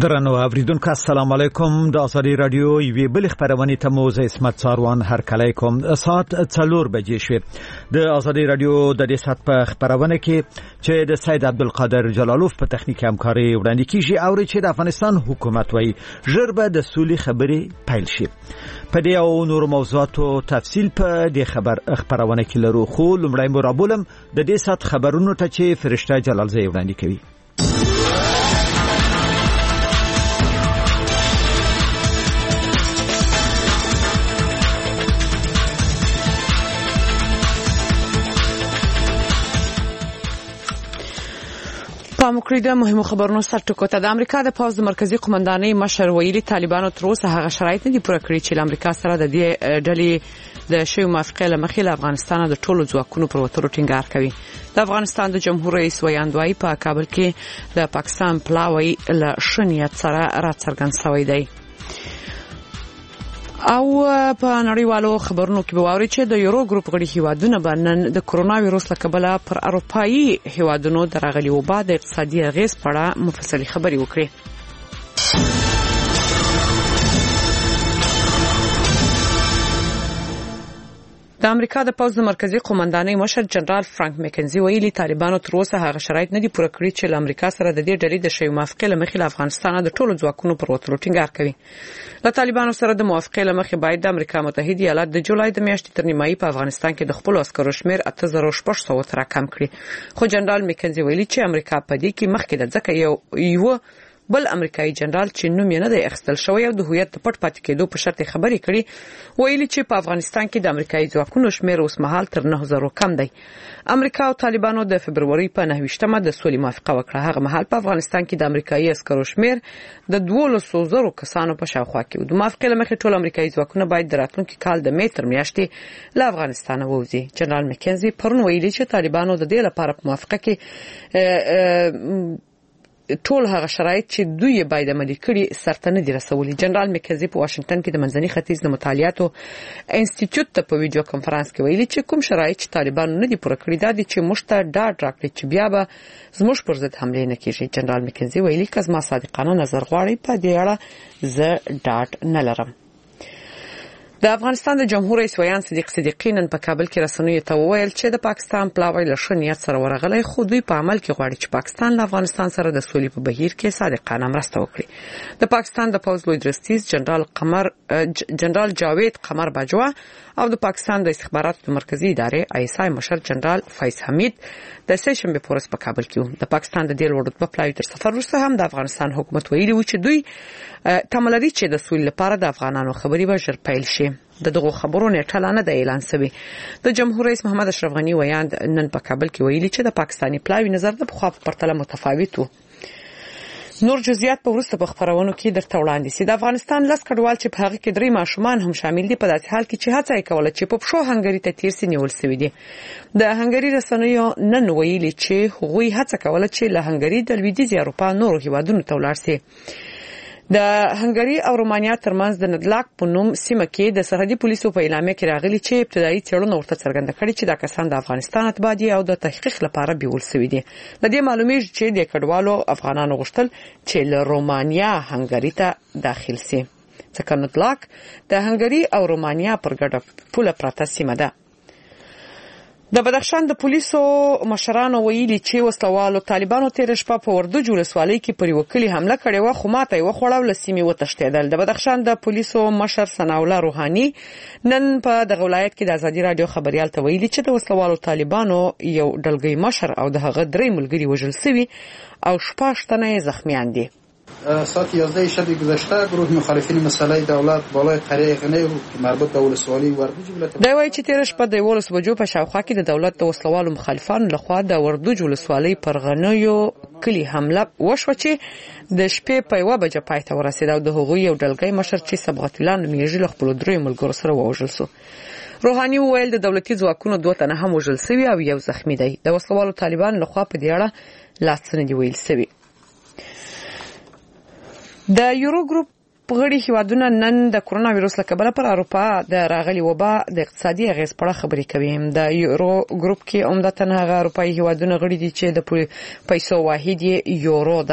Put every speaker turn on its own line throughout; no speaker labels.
درنو اوریدونکو السلام علیکم د ازادي رادیو یوې بل خبرونه ته مو زه اسمت څاروان هرکلی کوم. ساعت 4 بجې شوه. د ازادي رادیو د دې ساعت په خبرونه کې چې د سید عبدالقادر جلالوف په تخنیک همکاري وړاندې کیږي او چې د افغانستان حکومت وایي ژر به د سولې خبرې پیل شي. په دې او نور موضوعاتو تفصیل په دې خبرونه کې لرو، خو لومړی مو رابولم د دې ساعت خبرونو ته چې فرشته جلالزی وړاندې کوي.
د مهمو خبرونو سرټکو ته د امریکا د پوز د مرکزی قومندانۍ مشر ویلي طالبانو تر اوسه هغه شرایط نه دي پوره کړی چې امریکا سره د دې ډلې د شوی موافقه لمخې له افغانستان د ټولو ځواکونو پر وتلو ټینګار کوي. د افغانستان د جمهور رئیس ویاندوی په کابل کې د پاکستان پلاوی له شنیت سره راڅرګند شوی دی. او په نړیوالو خبرونو کې به واوري چې د یورو ګروپ غړي هیوادونه باندې د کرونا وایروس له کبله پر اروپایي هیوادونو درغلي وبا د اقتصادي اغیز په اړه مفصلي خبري وکړي. د امریکا د پوز د مرکزی قومندانۍ مشر جنرال فرانک مکنزي ویلي طالبانو تر اوسه هغه شرایط نه دي پوره کړی چې له امریکا سره د دې ډلې د شوی موافقه لمخې له افغانستان د ټولو ځواکونو پر وتلو ټینګار کوي. له طالبانو سره د موافقه لمخې باید د امریکا متحده ایالات د جولای د میاشتې تر نیمایي په افغانستان کې د خپل عسکرو شمیر 8600 تر کم کړي. خو جنرال مکنزي ویلي چې امریکا په دې کې مخکې د ځکه یو بل امریکایي جنرال چې نوم یې نه دی اخیستل شوی او د هویت پټ پاتې کېدو په شرط خبرې کړي، ویلي چې په افغانستان کې د امریکایي ځواکونو شمیر اوس مهال تر 9000 کم دی. امریکا او طالبانو د فبرवरी په 9مه د سولې موافقه وکړه. هغه مهال په افغانستان کې د امریکایي عسکرو شمیر د 12,000 کسانو په شاوخوا کې و. د موافقه لمخې ټول امریکایي ځواکونه باید د راتلونکي کال د مې تر میاشتې له افغانستان ووځي. جنرال مکنزي پرون ویلي چې طالبانو د دې لپاره په موافقه کې ټول هغه شرایط چې دوی باید عملي کړي سرته نه دي رسولي. جنرال مکنزي په واشنگټن کې د منځني ختیځ د مطالعاتو انسټیټیوټ ته په ویډیو کانفرنس کې ویلي چې کوم شرایط چې طالبانو نه دي پوره کړی دا دي چې موږ ته ډاډ راکړي چې بیا به زموږ پر ضد حمله نه کیږي. جنرال مکنزي ویلي که زما صادقانه نظر غواړي په دې اړه زه ډاډ نه لرم. د افغانستان د جمهور رئیس ویان صدیق صدیقی نن په کابل کې رسنیو ته وویل چې د پاکستان پلاوی له ښه نیت سره ورغلی، خو دوی په عمل کې غواړي چې پاکستان له افغانستان سره د سولې په بهیر کې صادقانه مرسته وکړي. د پاکستان د پوز لوی درستیز جنرال جاوید قمر باجوا او د پاکستان د استخباراتو د مرکزی ادارې آی اس آی مشر جنرال فیض حمید د سه شنبه پورس په کابل کې وو. د پاکستان د ډیل وړتبه پلاوی تر سفر وروسته هم د افغانستان حکومت ویلي و چې دوی تمه لري چې د سولې لپاره د افغانانو خبري به ژر پیل شي. دغه خبرو نیټه نه د اعلان شوی. د جمهور رئیس محمد اشرف غنی ویاند نن په کابل کې ویلي چې د پاکستاني پلاوی نظر د بخوا په پرتله متفاوت وو. نور جزئیات په ورسته په خبرونو کې درته وړاندې سي. د افغانستان لاس کډوال چې په هغه کې 3 ماشومان هم شامل دي په داسې حال کې چې هڅه یې کوله چې په پښو هنګری ته تیر سي نیول شوی دي. د هنګری رسنیو نن ویلي چې هغوی هڅه کوله چې له هنګری د لویدیځ اروپا نورو هیوادونو ته ولاړ سي. د هنګری او رومانیا ترمنځ د ندلاک په نوم سیمه کې د سرحدي پولیسو په اعلامیه کې راغلي چې ابتدایي څېړنه ورته څرګنده کړې چې دا کسان د افغانستان اتباع دي او د تحقیق لپاره بیول شوي دي. د دې معلومیږي چې د کډوالو افغانانو غوښتل چې له رومانیا هنګری ته داخل شي، ځکه ندلاک د هنګری او رومانیا پر ګډه پوله پراته سیمه ده. د بدخشان د پولیسو مشرانو ویلي چې وسلوالو طالبانو تیر شپه په وردوج ولسوالۍ کې پر وکیل حمله کړې و، خو ماته یې وخوړه له سیمې وتښتېدل. د بدخشان د پولیسو مشر ثناءالله روحاني نن په دغه ولایت کې د ازادي رادیو خبريال ته ویلي چې د وسلوالو طالبانو یو ډلګۍ مشر او د هغه 3 ملګري وژل شوي او 6 تنه زخمیان دي.
ساعت 11 شب گذشته گروه مخالفین مسئله دولت بالای قریه غنی که مربوط به ولسوالی وردوج ولایت
دا وایي چې تیر شپه د 11 بجو په شاوخوا کې د دولت د وسلوالو مخالفانو لخوا د وردوج ولسوالی پر غنیو کلی حمله وشوه چې د شپې په 1 بجه پای ته ورسېده او د هغوی یو ډلګۍ مشر چې صبغت الله نومیږي له خپل 3 ملګرو سره ووژل شو. روحاني وویل د دولتي ځواکونو 2 تنه هم وژل شوي او یو زخمی دی. د وسلوالو طالبان لخوا په دې اړه لاس نه دی ویل شوی. د یورو ګروپ غړي هیوادونه نن د کرونا وایروس له کبله پر اروپا د راغلي وبا د اقتصادي اغیز په اړه خبرې کوي. د یورو ګروپ کې عمدتاً هغه اروپایي هیوادونه غړي دي چې د پیسو واحد یورو ده.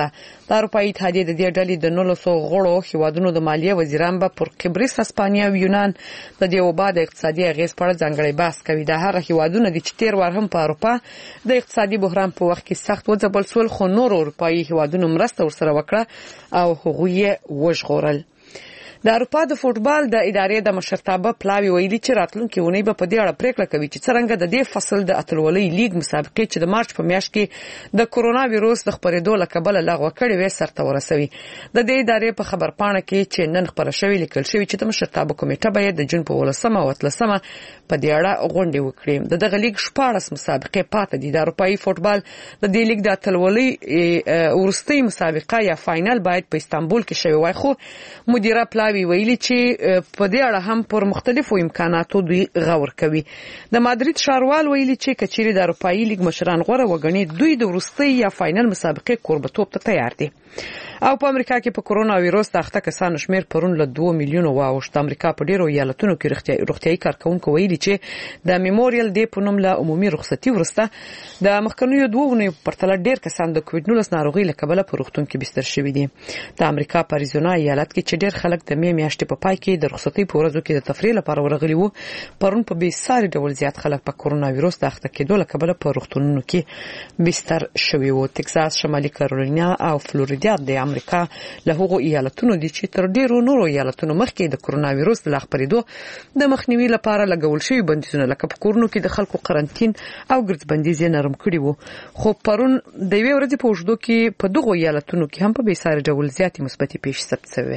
د اروپایي اتحادیې د دې ډلې د 1900 غړو هیوادونو د مالیې وزیران به پر قبرس، هسپانیا او یونان د دې وبا د اقتصادي اغیز په اړه ځانګړی بحث کوي. دا هغه هیوادونه دي چې تیر وار هم په اروپا د اقتصادي بحران په وخت کې سخت وځپل شول، خو نور اروپایي هیوادونو مرسته ورسره وکړه او هغوی یې وژغورل. د اروپا د فوټبال د ادارې د مشرتابه پلاوی ویلي چې راتلونکي اونۍ به په دې اړه پریکړه کوي چې څنګه د دې فصل د اتلولۍ لیګ مسابقې چې د مارچ په میاشت کې د کورونا وایروس د خپرېدو له کبله لغوه کړې وې سرته ورسوي. د دې ادارې په خبرپاڼه کې چې نن خبره شوې لیکل شوی چې د مشرتابه کمیټه به د جون په 18 او 13 په دې اړه غونډه وکړي. دغه لیګ 14 مسابقې پاتې دي. د اروپایي فوټبال د دې لیګ د اتلولۍ ورستۍ مسابقه یا فاینل باید په استانبول کې شوی وای، خو مدیره پلاوی ویلي چې په دې اړه هم پر مختلفو امکاناتو دوی غور کوي. د مادرید ښاروال ویلي چې کچېرې د اروپایي لیګ مشران غوړه وګڼي دوی د ورستۍ یا فاینل مسابقې کوربتوب ته تیار دي. او په امریکا کې په کورونا وایروس د اخته کسانو شمیر پرون له 2 میلیونو واوښت. امریکا په ډیرو ایالتونو کې روغتیايي کارکونکو ویلي چې د میموریل ډے په نوم له عمومي رخصتي وروسته د مخکنیو 2 ونیو پرتله ډیر کسان د کووډ 19 ناروغي له کبله په روغتون کې بستر شوي دي. د امریکا په اریزونا ایالت کې چې ډیر خلک د میاشتې په پای کې د رخصتي په ورځو کې د تفریح لپاره ورغلي وو، پرون په بیساري ډول زیات خلک په کورونا وایروس د اخته کېدو له کبله په روغتونونو کې بستر شوي وو. ټکساس، شمالي کارولینا او فلوریدا د امریکا له هغو ایالتونو دي چې تر ډیرو نورو ایالتونو مخکې د کورونا وایروس د خپرېدو د مخنیوي لپاره لګول شوي بندیزونه لکه په کورونو کې د خلکو قرنطین او ګرځ بندیز نرم کړي وو. خو پرون د یوې ورځې په اوږدو کې په دغو ایالتونو کې هم په بیساري ډول زیاتې مثبتې پیښې ثبت شوې.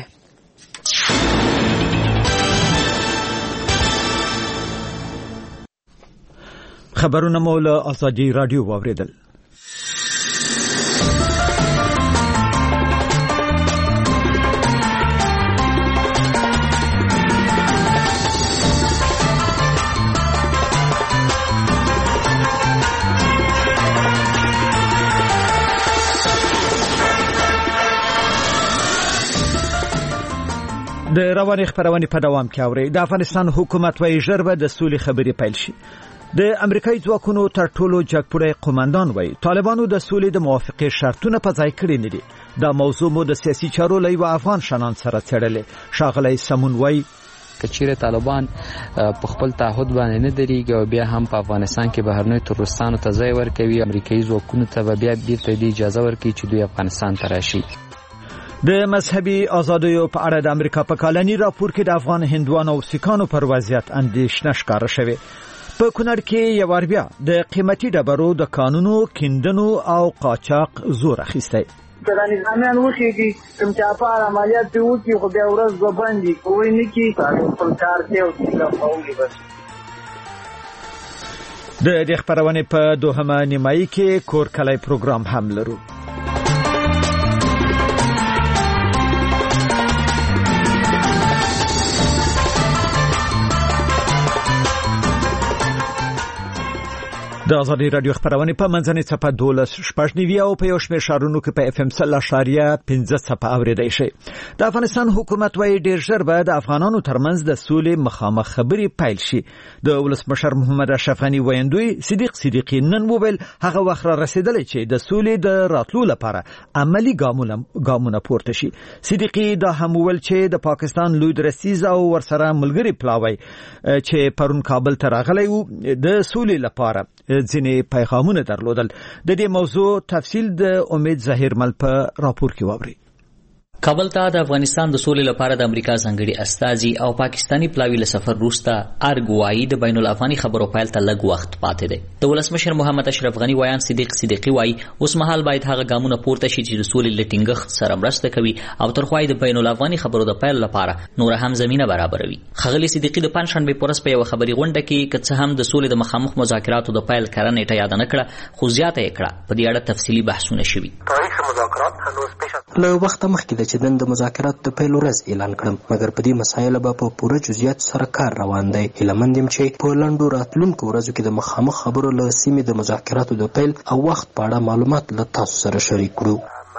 خبرونه مو له آزادي رادیو واوریدل. د رواني خبرونه په دوام کې اوري. د افغانستان حکومت وايي ژر به د سولې خبرې پیل شي. د امریکایي ځواکونو تر ټولو جګپوړی قوماندان وايي طالبانو د سولې د موافقې شرطونه په ځای کړی نه دي. دا موضوع مو د سیاسي چارو له یو افغان شنان سره څېړلې. ښاغلی سمون وايي
کچیره طالبان په خپل تعهد باندې نه درېږي او بیا هم په افغانستان کې بهرنیو تروریستانو ته ځای ورکوي، امریکایي ځواکونو ته به بیا بیرته د اجازه ورکړي چې دوی افغانستان ته راشي.
د مذهبي آزادیو په اړه د امریکا په کالني راپور کې د افغان هندوانو او سیکانو پر وضعیت اندېښنه ښکاره شوې. په کونړ کې یو وار بیا د قیمتي ډبرو د کانونو کیندنو او قاچاق زور اخیستی.
د نظامیان وخیږي کوم چې اپار عملیات دی وکي خو بیا ورځ به باندې کوی نه کی خپل کار دی او څنګه کوي. بس
د دې خبرونه په دوهمه نیمایي کې کور کلی پروګرام هم لرو. د آزادي رادیو خبرونه په منځنۍ صفحه 12 او په یو شمېر شهرونو کې په FM 0.15 صفحه اوریدای شي. د افغانستان حکومت وايي ډیر ژر به د افغانانو ترمنځ د سولې مخامخ خبرې پیل شي. د ولسمشر محمد اشرف غنی ویندوی صدیقی نن وویل هغه وخت را رسیدلی چې د سولې د راتلو لپاره عملی ګامونه پورته شي. صدیقی دا هم وویل چې د پاکستان لوی درستیز او ورسره ملګری پلاوی چې پرون کابل ته راغلی وو د سولې لپاره ځینې پیغامونه درلودل. د دې موضوع تفصیل د امید ظاهر مل په راپور کې واوري.
کابل ته د افغانستان د سولې لپاره د امریکا ځانګړي استازي او پاکستانی پلاوی له سفر وروسته ارګوایي د بین الافغاني خبرو پیل ته لږ وخت پاتې دی. د ولسمشر محمد اشرف غنی ویان صدیقی وایي اوس مهال باید هغه ګامونه پورته شي چې د سولې له ټینګښت سره مرسته کوي او ترخوای د بین الافغاني خبرو د پیل لپاره نور هم زمينه برابروي. خغلی صدیقی د پنځشنبه پورس په یو خبري غونډه کې کڅ هم د سولې د مخامخ مذاکراتو د پیل کړه نیټه یاد نه کړه، خو زیاته یې کړه په دې اړه تفصیلي بحثونه شوي.
تاریخ مذاکرات هنوز پیش
له وخت مخکې د د مذاکرات د پیل ورځ اعلان کړم، مګر په دې مسایلو به په پوره جزئیات سره کار روان دی. هیلمند یم چې په لنډو راتلونکو ورځو کې د مخامخ خبرو له سیمې د مذاکراتو د پیل او وخت په اړه معلومات له تاسو سره شریک کړو.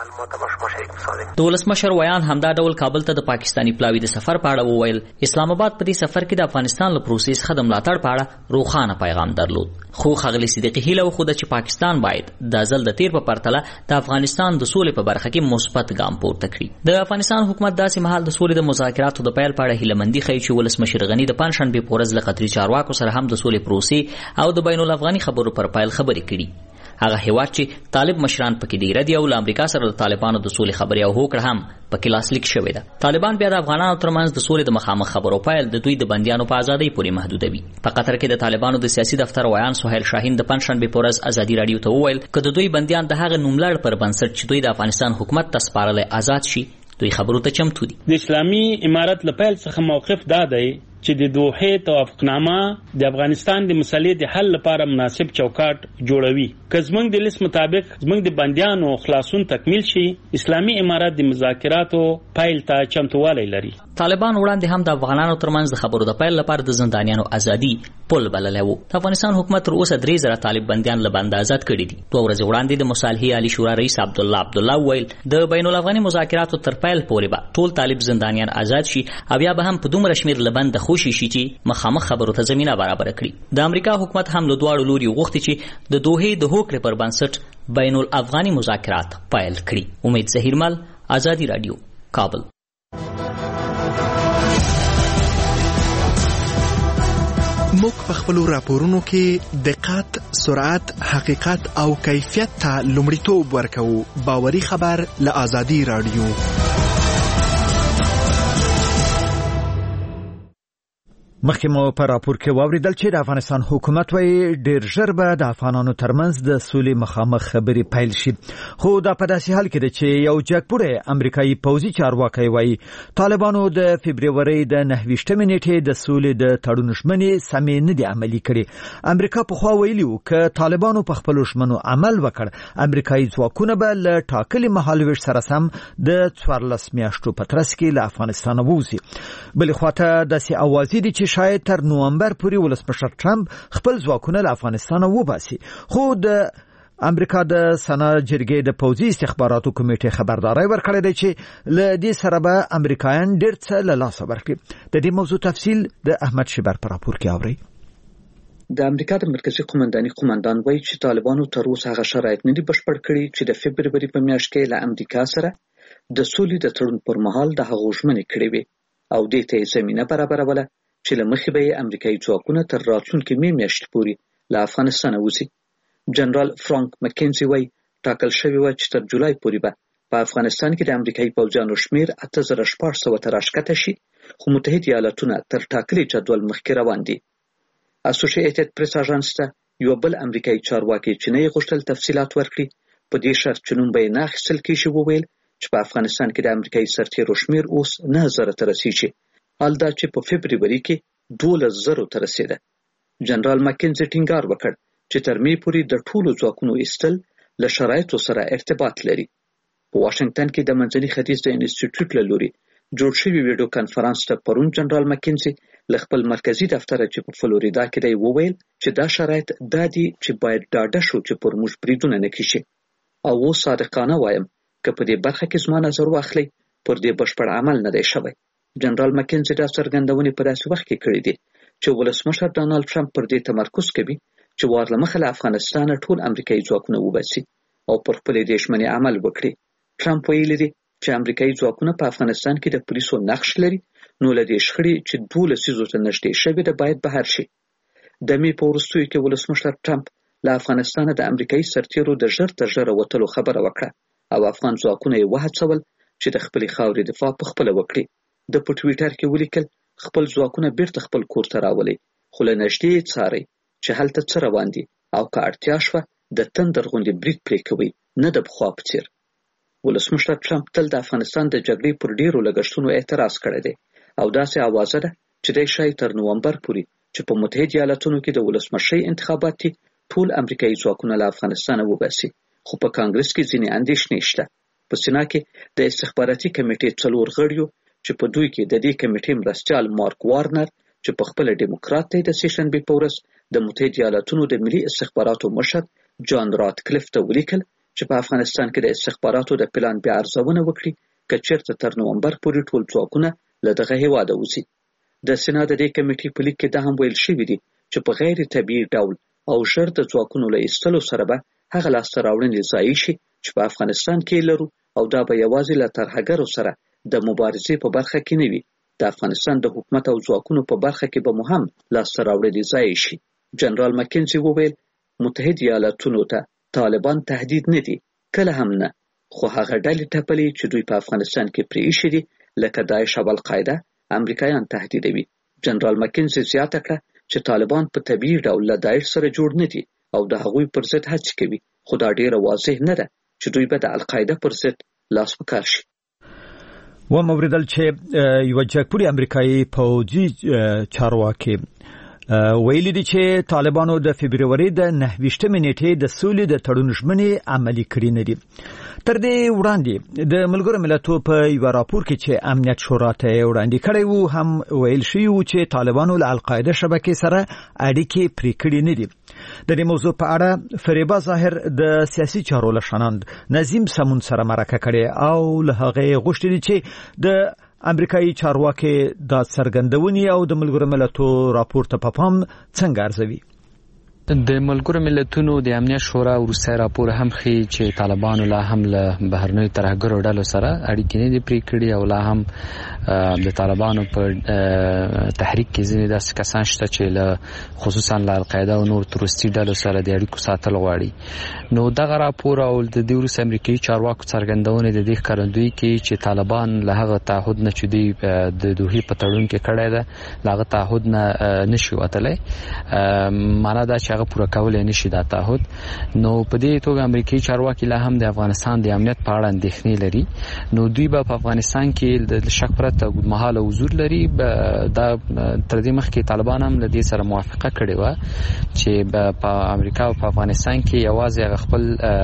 معلومات به شما شریک سازیم.
د ولسمشر ویان همدا ډول کابل ته د پاکستانی پلاوی د سفر په اړه وویل. اسلام آباد په دې سفر کې د افغانستان له پروسې څخه د ملاتړ په اړه روښانه پیغام درلود. خو ښاغلي صدیقي هیله وښوده چې پاکستان باید د ځل د تیر په پرتله د افغانستان د سولې په برخه کې مثبت ګام پورته کړي. د افغانستان حکومت داسې مهال د سولې د مذاکراتو د پیل په اړه هیلهمندي ښیي چې ولسمشر غني د پنجشنبې په ورځ له قطري چارواکو سره هم د سولې پروسې او د بین الافغاني خبرو پر پیل خبرې کړي. هغه هیواد چې طالب مشران پکې دی ردی او امریکا سره د طالبانو د سولې خبرې او هوکړه هم پکې لاسلیک شوې ده. طالبان بیا د افغانانو ترمنځ د سولې د مخامخ خبرو پیل د دوی د بندیانو په ازادۍ پورې محدودوي. په قطر کې د طالبانو د سیاسي دفتر ویان سهیل شاهین د پنجشنبې په ورځ ازادي راډیو ته وویل که د دوی بندیان د هغه نوملړ پر بنسټ چې دوی د افغانستان حکومت ته سپارلی آزاد شي دوی خبرو ته چمتو دي.
د اسلامي امارت له پیل څخه موقف دا دی چې د دوحې توافقنامه د افغانستان د مسلې د حل لپاره مناسب چوکاټ جوړوي. که زموږ د لیست مطابق زموږ د بندیانو خلاصون تکمیل شي اسلامي امارت د مذاکراتو پیل ته چمتووالی لري.
طالبان وړاندې هم د افغانانو ترمنځ د خبرو د پیل لپاره د زندانیانو ازادي پل بللی وو. د افغانستان حکومت تر اوسه 3000 طالب بندیان له بند آزاد کړي دي. 2 ورځې وړاندې د مصالحې عالی شورا رئیس عبدالله ویل د بین الافغاني مذاکراتو تر پیل پورې به ټول طالب زندانیان آزاد شي او بیا به هم په دومره شمیر له بند خوشي شي چې مخامخ خبرو ته زمينه برابر کړي. د امریکا حکومت هم له دواړو لوري غوښتي چې د دوحې د هوکړې پر بنسټ بین الافغاني مذاکرات پیل کړي. امید ظهیرمل، آزادی رادیو، کابل.
موږ په خپلو راپورونو کې دقت، سرعت، حقیقت او کیفیت ته لومړیتوب ورکوو. باوري خبر له آزادی رادیو.
مخکې مو په راپور کې واوریدل چې د افغانستان حکومت وايي ډیر ژر به د افغانانو ترمنځ د سولې مخامخ خبرې پیل شي. خو دا په داسې حال کې ده چې یو جګپوړی امریکایي پوځي چارواکي وايي طالبانو د فبرवरी د 29 نیټې د سولې د تړون ژمنې سمې نه دي عملي کړې. امریکا په خوا ویلي و چې طالبانو په خپل ژمنو عمل وکړ امریکایي ځواکونه به له ټاکلي مهالويش سره سم د 14 میاشتو په ترڅ کې له افغانستان ووزي. بل خواته داسې اوازې دي چې شاید تر نومبر پورې ولسمشر ټرمپ خپل ځواکونه له افغانستان وباسي. خو د امریکا د سنا جرګې د پوځي استخباراتو کمیټې خبرداري ورکړې ده چې له دې سره به امریکایان ډېر څه له لاسه ورکړي. د دې موضوع تفصیل د احمد شبر پر راپور کې اوري.
د امریکا د مرکزی قومندان وایي چې طالبانو تر اوسه هغه شرایط نه دي بشپړ کړي چې د فبرवरी په میاشت کې له امریکا سره د سولې د تړون پر مهال د هغو ژمنې کړې وي او دې ته زمينه برابروله چې له مخې به امریکایي ځواکونه تر راتلونکي میاشتې پورې له افغانستان وځي. جنرال فرانک مکینزي وایي ټاکل شوی و چې تر جولای پورې به په افغانستان کې د امریکایي پوځیانو شمیر 8400 ته راښکته شي، خو متحده ایالاتونه تر ټاکلي جدول مخکې روان دي. اسوسییټډ پریس اژانس ته یو بل امریکایي چارواکي چې نه غوښتل تفصیلات ورکړي په دې شرط چې نوم به نه اخیستل کېږي وویل چې په افغانستان کې د امریکایي سرتیرو شمیر اوس 9000 ته رسیږي، حال دا چې په فبرवरी کې 12000 ته رسیده. جنرال مکینزي ټینګار وکړ چې تر می پورې د ټولو ځواکونو ایستل له شرایطو سره ارتباط لري. په واشنگټن کې د منځني ختیځ د انسټیټیوټ له لوري جوړ شوی ویډیو کانفرنس ته پرون جنرال مکینزي له خپل مرکزی دفتر چې په فلوریدا کې دی وویل چې دا شرایط دادي چې باید ډاډه شو چې پر موږ بریدونه نه کیږي. او صادقانه وایم که په دې برخه کې زما نظر واخلي پر دې بشپړ عمل نه دی شوی. جنرال مکینزي دا څرګندونې په داسې وخت کې کړې دي چې ولسمشر ډانلډ ټرمپ پر دې تمرکز کوي چې وارله مخه له افغانستان ټول امریکایي ځواکونه وباسي او پر خپلې دې ژمنې عمل وکړي. ټرمپ ویلي دی چې امریکایي ځواکونه په افغانستان کې د پولیسو نقش لري، نو له دې شخړې چې 12 لسیزو ته نږدې شوې ده باید بهر شي. د می په وروستیو کې ولسمشر ټرمپ له افغانستان د امریکایي سرتیرو د ژر تر ژره وتلو خبره وکړه او افغان ځواکونه یې وهڅول چې د خپلې خاورې دفاع په خپله وکړي. د په ټویټر کې ولیکل خپل ځواکونه بیرته خپل کور ته راولي، خو له نږدې څاري چې هلته څه روان دي او که اړتیا شوه د تندر غوندې برید پرې کوي، نه د پخوا په څیر. ولسمشر ټرمپ تل د افغانستان د جګړې پر ډیرو لګښتونو اعتراض کړی دی او داسې اوازه ده چې دی شاید تر نومبر پورې چې په متحده ایالاتونو کې د ولسمشۍ انتخابات دي ټول امریکایي ځواکونه له افغانستانه وباسي. خو په کانګرس کې ځینې اندېښنې شته. په سینا کې د استخباراتي کمیټې 4 غړیو چې په دوی کې د دې کمیټې مرستیال مارک وارنر چې په خپل ډیموکرات دی د سیشنبې په ورځ د متحده ایالاتونو د ملي استخباراتو مشر جان راتکلیف ته ولیکل چې په افغانستان کې د استخباراتو د پلان بیا ارزونه وکړي که چېرته تر نومبر پورې ټول ځواکونه له دغه هېواده وځي. د سنا د دې کمیټې په لیک کې دا هم ویل شوي دي چې په غیر طبیعي ډول او ژر د ځواکونو له ایستلو سره به هغه لاسته راوړنې ضایع شي چې په افغانستان کې لرو او دا به یوازې له ترهګرو سره د مبارزې په برخه کې نه وي، د افغانستان د حکومت او ځواکونو په برخه کې به مو هم لاسته راوړنې ضایع شي. جنرال مکنزي وویل متحد ایالاتونو ته طالبان تهدید نه دي، کله هم نه، خو هغه ډلې ټپلې چې دوی په افغانستان کې پرې ایښي دي لکه داعش او القاعده امریکایان تهدیدوي. جنرال مکنزي زیاته کړه چې طالبان په طبیعي ډول له داعش سره جوړ نه دي او د هغوی پر ضد هڅې کوي، خو دا ډیره واضح نه ده چې دوی به د القاعده پر ضد لاس په کار شي.
وموریدل چې یو جګپوري امریکایي پوځي چارواکي ویلي دي چې طالبانو د فبرवरी د 29 نیټې د سولې د تړون ژمنې عملي کړې نه دي. تر دې وړاندې د ملګرو ملتونو په یو راپور کې چې امنیت شورا ته وړاندې کړی وو هم ویل شوی و چې طالبانو له القاعده شبکې سره اړیکې پرې کړې نه دي. د دې موضوع په اړه فریبا ظاهر د سیاسي چارو لشناند نظیم سمون سره مرکه کړي او له هغه غوښتي چې د امریکایي چارواکي د څرګندونې او د ملګرو ملتونو راپور ته په پام څنګه ارزوي.
د ملګرو ملتونو د امنیت شورا وروستی راپور هم ښیي چې طالبانو لا هم له بهرنیو ترهګرو ډلو سره اړیکې نه دي پرې کړي او لا هم د طالبانو په تحریک کې ځینې داسې کسان شته چې له خصوصا له القاعده او نور تروریستي ډلو سره د اړیکو ساتل غواړي. نو دغه راپور او د دې وروسته امریکایي چارواکو څرګندونې د دې ښکارندویي کوي چې طالبان له هغه تعهد نه چې دوی د دوحې په تړون کې کړی ده له هغه تعهد نه نشي وتلی، معنا دا چې هغه پوره کولای نشي دا تعهد. نو په دې توګه امریکایي چارواکي لا هم د افغانستان د امنیت په اړه اندېښنې لري. نو دوی به په افغانستان کې د شک پرته اوږدمهاله حضور لري. دا تر دې مخکې طالبان هم له دې سره موافقه کړې وه چې په امریکا او په افغانستان کې یوازې هغه خپل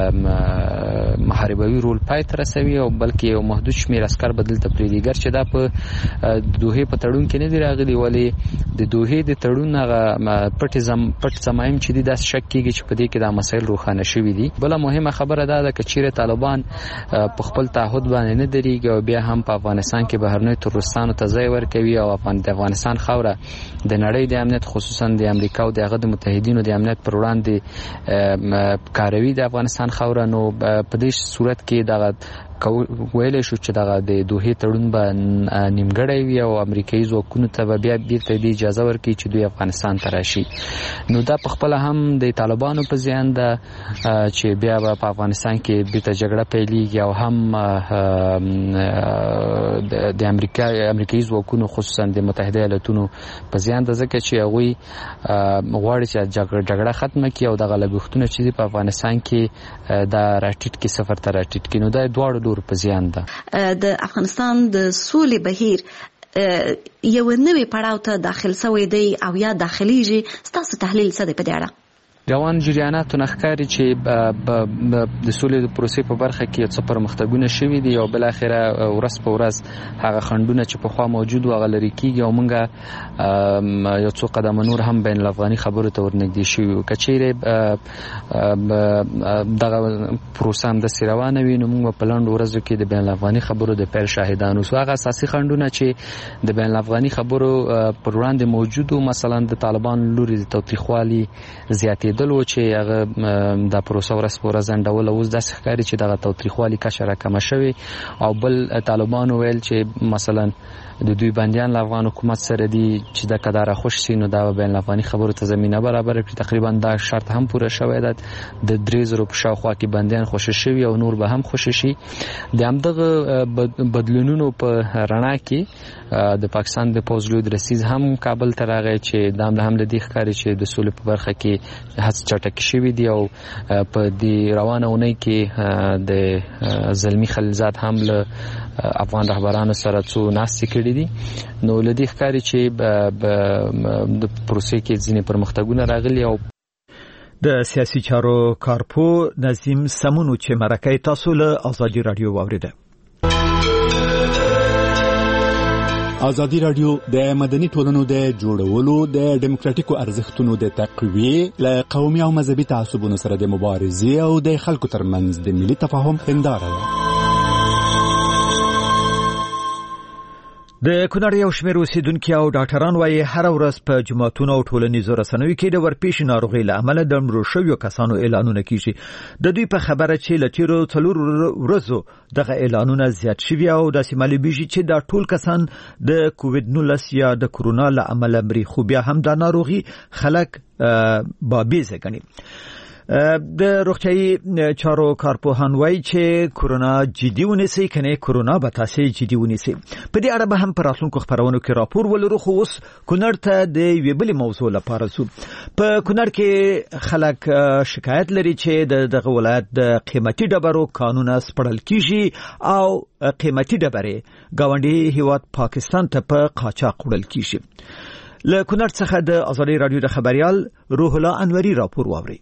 محاربوي رول پای ته رسوي او بلکې یو محدود شمېر عسکر به دلته پرېږدي. ګرچې دا په دوحې په تړون کې نه دي راغلي، ولې د دوحې د تړون هغه پټ ضمایم چې دي داسې شک کېږي چې په دې کې دا مسایل روښانه شوي دي. بله مهمه خبره دا ده که چیرې طالبان په خپل تعهد باندې نه درېږي او بیا هم په افغانستان کې بهرنیو تروریستانو ته ځای ورکوي او د افغانستان خاوره د نړۍ د امنیت خصوصا د امریکا او د هغه د متحدینو د امنیت پر وړاندې کاروي د افغانستان خاوره، نو په دې صورت کې دغه ویلی شو چې دغه د دوحې تړون به نیمګړی وي او امریکایي ځواکونو ته به بیا بیرته دې اجازه ورکړي چې دوی افغانستان ته راشي. نو دا په خپله هم د طالبانو په زیان ده چې بیا به په افغانستان کې بیرته جګړه پیلیږي او هم د امریکایي ځواکونو خصوصا د متحده ایالاتونو په زیان ده، ځکه چې هغوی غواړي چې جګړه ختمه کړي او دغه لګښتونه چې دي په افغانستان کې دا راټیټ کړي، صفر ته راټیټ کړي. نو دا دواړو په زیان ده.
د افغانستان د سولې بهیر یو نوې پړاو ته داخل شوی دی او یا داخليږي، ستاسو تحلیل څه دی په دې اړه؟
روان جریاناتو نخکاری چې د سولې د پروسې په برخه کې څه پرمختګونه شوي دي او بل اخره ورځ په ورځ هغه خنډونه چې پخوا موجود و هغه لرې کېږي او موږ یو څو قدمه نور هم بین الافغاني خبرو ته ورنږدې شوي وو. که چیرې دغه پروسه همداسې روانه وي نو موږ په لنډو ورځو کې د بین الافغاني خبرو د پیل شاهدان اوسو. هغه اساسي خنډونه چې د بین الافغاني خبرو پر وړاندې موجود وو، مثلا د طالبانو لوري د تاوتریخوالي زیاتېدل و چې هغه د پروسه ورځ په ورځ ځنډول، اوس داسې ښکاري چې دغه تاوتریخوالي کچه راکمه شوې. او بل طالبانو ویل چې مثلا د دوی بندیان له افغان حکومت سره دي چې د کداره خوش سي نو دا بین الافغاني خبرو ته زمينه برابر کړي. تقریبا دا شرط هم پوره شوی ده، د 3000 په شاوخوا کې بندیان خوشی شوي او نور به هم خوشی شي. د همدغه بدلونونو په رڼا کې د پاکستان د پوځ لوی رئیس هم کابل ته راغی چې دا هم له دې ښکاري چې د سولې په برخه کې هڅې چټکې شوې دي او په دې روانه اونۍ کې د زلمی خلیلزاد هم له افغان رهبرانو سره څو ناستې کړې دي. نو له دې ښکاري چې د پروسې کې ځینې پرمختګونه راغلي. او
د سیاسي چارو کارپو نظیم سمونو چې مرکه تاسو له ازادي رادیو واوریده.
ازادي رادیو د مدني ټولنو د جوړولو د ډیموکراتیکو ارزښتونو د تقویه ل قومي او مذهبي تعصبونو سره د مبارزې او د خلکو ترمنځ د ملي تفاهم هنداره ده.
د کونړ یو شمېر اوسیدونکي او ډاکټران وايي هر ورځ په جماعتونو او ټولنیزو رسنیو کې د ورپېښې ناروغۍ له امله د مړو شویو کسانو اعلانونه کیږي. د دوی په خبره چې له تیرو 4 ورځو دغه اعلانونه زیات شوي او داسې معلومیږي چې دا ټول کسان د کووډ-19 یا د کرونا له امله مري، خو بیا هم دا ناروغي خلک بابیزه ګڼي. د روغتیايي چارو کارپوهان وایي چې کرونا جدي ونیسي، کنه کرونا به تاسو جدي ونیسي. په دې اړه به هم پر راتلونکو خبرونو کې راپور ولرو. خو اوس کونړ ته د یوې بلې موضوع لپاره سو. په کونړ کې خلک شکایت لري چې دغه ولایت د قیمتي ډبرو قانون سپړل کیږي او قیمتي ډبرې گاونډي هیواد پاکستان ته په قاچاق وړل کیږي. له کونړ څخه د ازادي رادیو د خبريال روح الله انوري راپور واوري.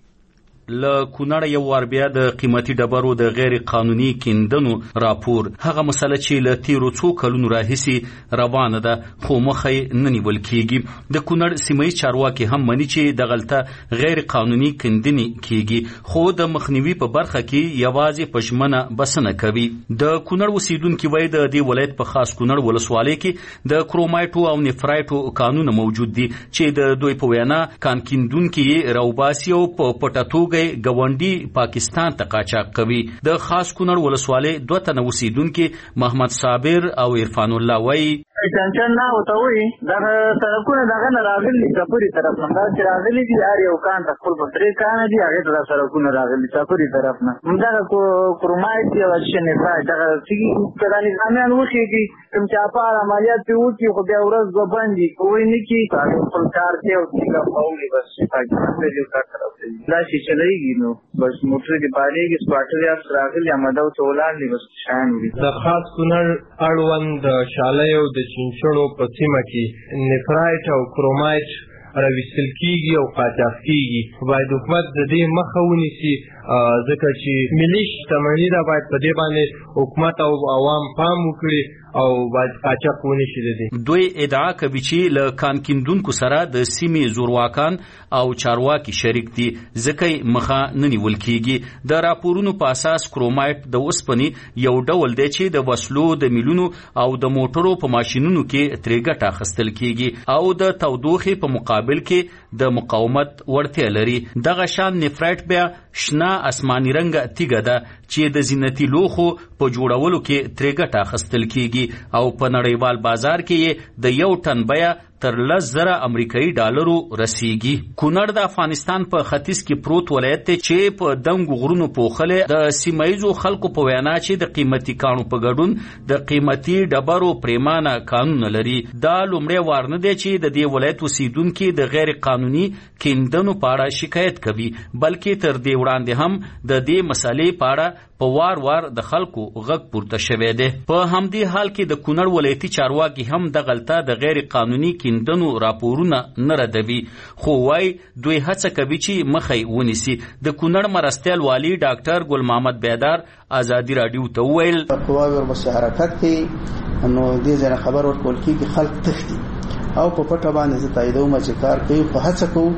له کونړ یو ور بیا د قیمتي ډبرو د غیر قانوني کیندنو راپور. هغه مسله چې له تیرو څو کلونو راهیسي روانه ده خو مخې نه نیول کیږي. د کونړ سیمې چارواکي هم مني چې د غلطه غیر قانوني کیندنې کیږي، خو د مخنیوي په برخه کې یوازې پښمنه بسنه کوي. د کونړ اوسیدونکو وایي د دې ولایت په خاص کونړ ولسوالۍ کې د کرومایټو او نفرایټو قانون موجود دي چې د دوی په وینا کان کیندونکو راوباسي او په پټاتوګ گاونډي پاکستان ته قاچاق کوي. د خاص کونړ ولسوالۍ 2 تنه اوسیدونکو محمد صابر او عرفان الله وایي
چنچن نه وتاوي دا سرکونه دغه نه راغلي چپوري طرف نه دا چې راغلي دي هر یو کان ته خپل پترې کان دي هغه ته سرکونه راغلي چپوري طرف نه دا کرومایټ یو شنه فای دا چې کله نظامیان وشيږي کوم چې په عملیات په وکی خو بیا ورځ وباندي کوی نه کی خپل کار ته او چې قومي بس پاکستان ته یو کار کوي دا چې چلایږي نو بس موټر دی باندې سپاټر یا راغلي امدو چولان دی بس شان دي. د خاص کونړ اړوند شاله یو د چینچړو په سیمه کې نفرایټ او کرومایټ راوستل کیږي او قاچاق کیږي. باید حکومت د دې مخه ونیسي ځکه چې ملي شتمني دا باید په دې باندې حکومت او عوام پام وکړي او باید قاچاق ونشي.
دوی ادعا کوي چې له کان کیندونکو سره د سیمې زورواکان او چارواکي شریک دي ځکه مخه نه نیول کیږي. د راپورونو په اساس کرومایټ د اوسپنې یو ډول دی چې د وسلو د میلونو او د موټرو په ماشينونو کې ترې ګټه اخیستل کیږي او د تودوخې په مقابل کې د مقاومت وړتیا لري. دغه شان نفرایټ بیا شنه آسماني رنګ تیګه ده چې د زینتي لوخو په جوړولو کې ترې ګټه اخیستل کیږي او په نړیوال بازار کې د یو ټن بیه تر 10,000 امریکایي ډالرو رسیږي. کونړ د افغانستان په ختیځ کې پروت ولایت دی چې په دنګ غرونو پوښلې د سیمایزو خلکو په وینا چې د قیمتي کانو په ګډون د قیمتي ډبرو پریمانه قانون لري. دا لومړی وار نه دی چې د دې ولایت اوسیدونکو د غیر قانوني کیندنو په اړه شکایت کوي، بلکې تر دې وړاندې هم د دې مسالې په اړه په وار د خلکو غږ پورته شوی دی. په همدې حال کې د کونړ ولایتي چارواکي هم د غلطه د غیر قانوني کیندنو راپورونه نه ردوي، خو وايي دوی هڅه کوي چې مخې ونیسي. د کونړ مرستیال والی ډاکټر ګل محمد بیدار ازادي رادیو ته وویل
قواوی ورپسې حرکت کوي نو دې ځای خبر ورکول کېږي خلک تښتي او په پټه باندې زه تاییدوم چې کار کوي، خو هڅه کوو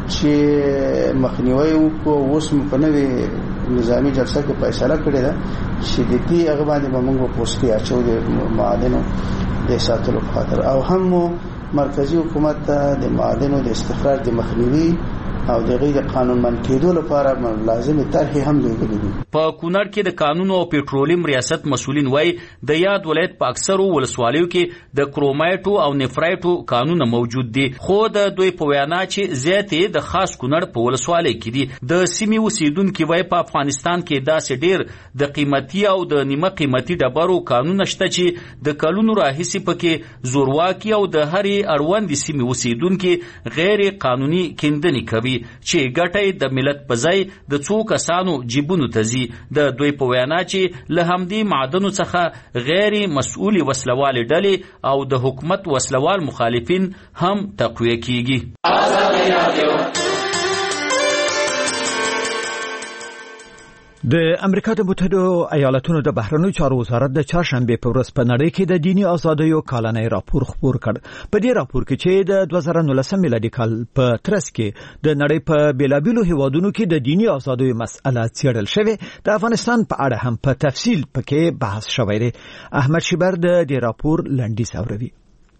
چې مخنیوي وکړو. اوس په نوې نظامی جلسه کې فیصله کړې ده چې د دې هغه باندې به موږ پوسټي اچو د معادنو د ساتلو په خاطر او هم مرکزی حکومت د معادنو د استخراج د مخنیوي او د غیر قانونمن کېدو لپاره لازمي طرحې هم لګولې دي.
په کونړ کې د قانون او پېټرولیم ریاست مسولین وایي د یاد ولایت په اکثرو ولسوالیو کې د کرومایټو او نفرایټو قانون موجود دي، خو د دوی په وینا چې زیاتې د خاص کونړ په ولسوالۍ کې دي. د سیمې اوسیدونکو وایي په افغانستان کې داسې ډېر د قیمتي او د نیمه قیمتي ډبرو قانون شته چې د کلونو راهیسې پکې زورواکي او د هرې اړوندې سیمې اوسیدونکو غیر قانوني کیندنې کوي چې ګټه د ملت په ځای د څو کسانو جیبونو ته ځي. د دوی په وینا چې له همدې معدنو څخه غیر مسؤلي وسلوال ډلې او د حکومت وسلوال مخالفین هم تقویه کیږي.
د امریکا د متحده ایالاتونو د بهرنیو چارو وزارت د چهارشنبه په ورځ په نړۍ کې د دینی ازادیو کلنی راپور خپور کړ. په دې راپور کې چې د 2019 میلادي کال په ترڅ کې د نړۍ په بیلابیلو هیوادونو کې د دینی ازادیو مسأله څېړل شوې، د افغانستان په اړه هم په تفصیل پکې بحث شوی دی. احمد شیبر د دې راپور لنډیز اوروي.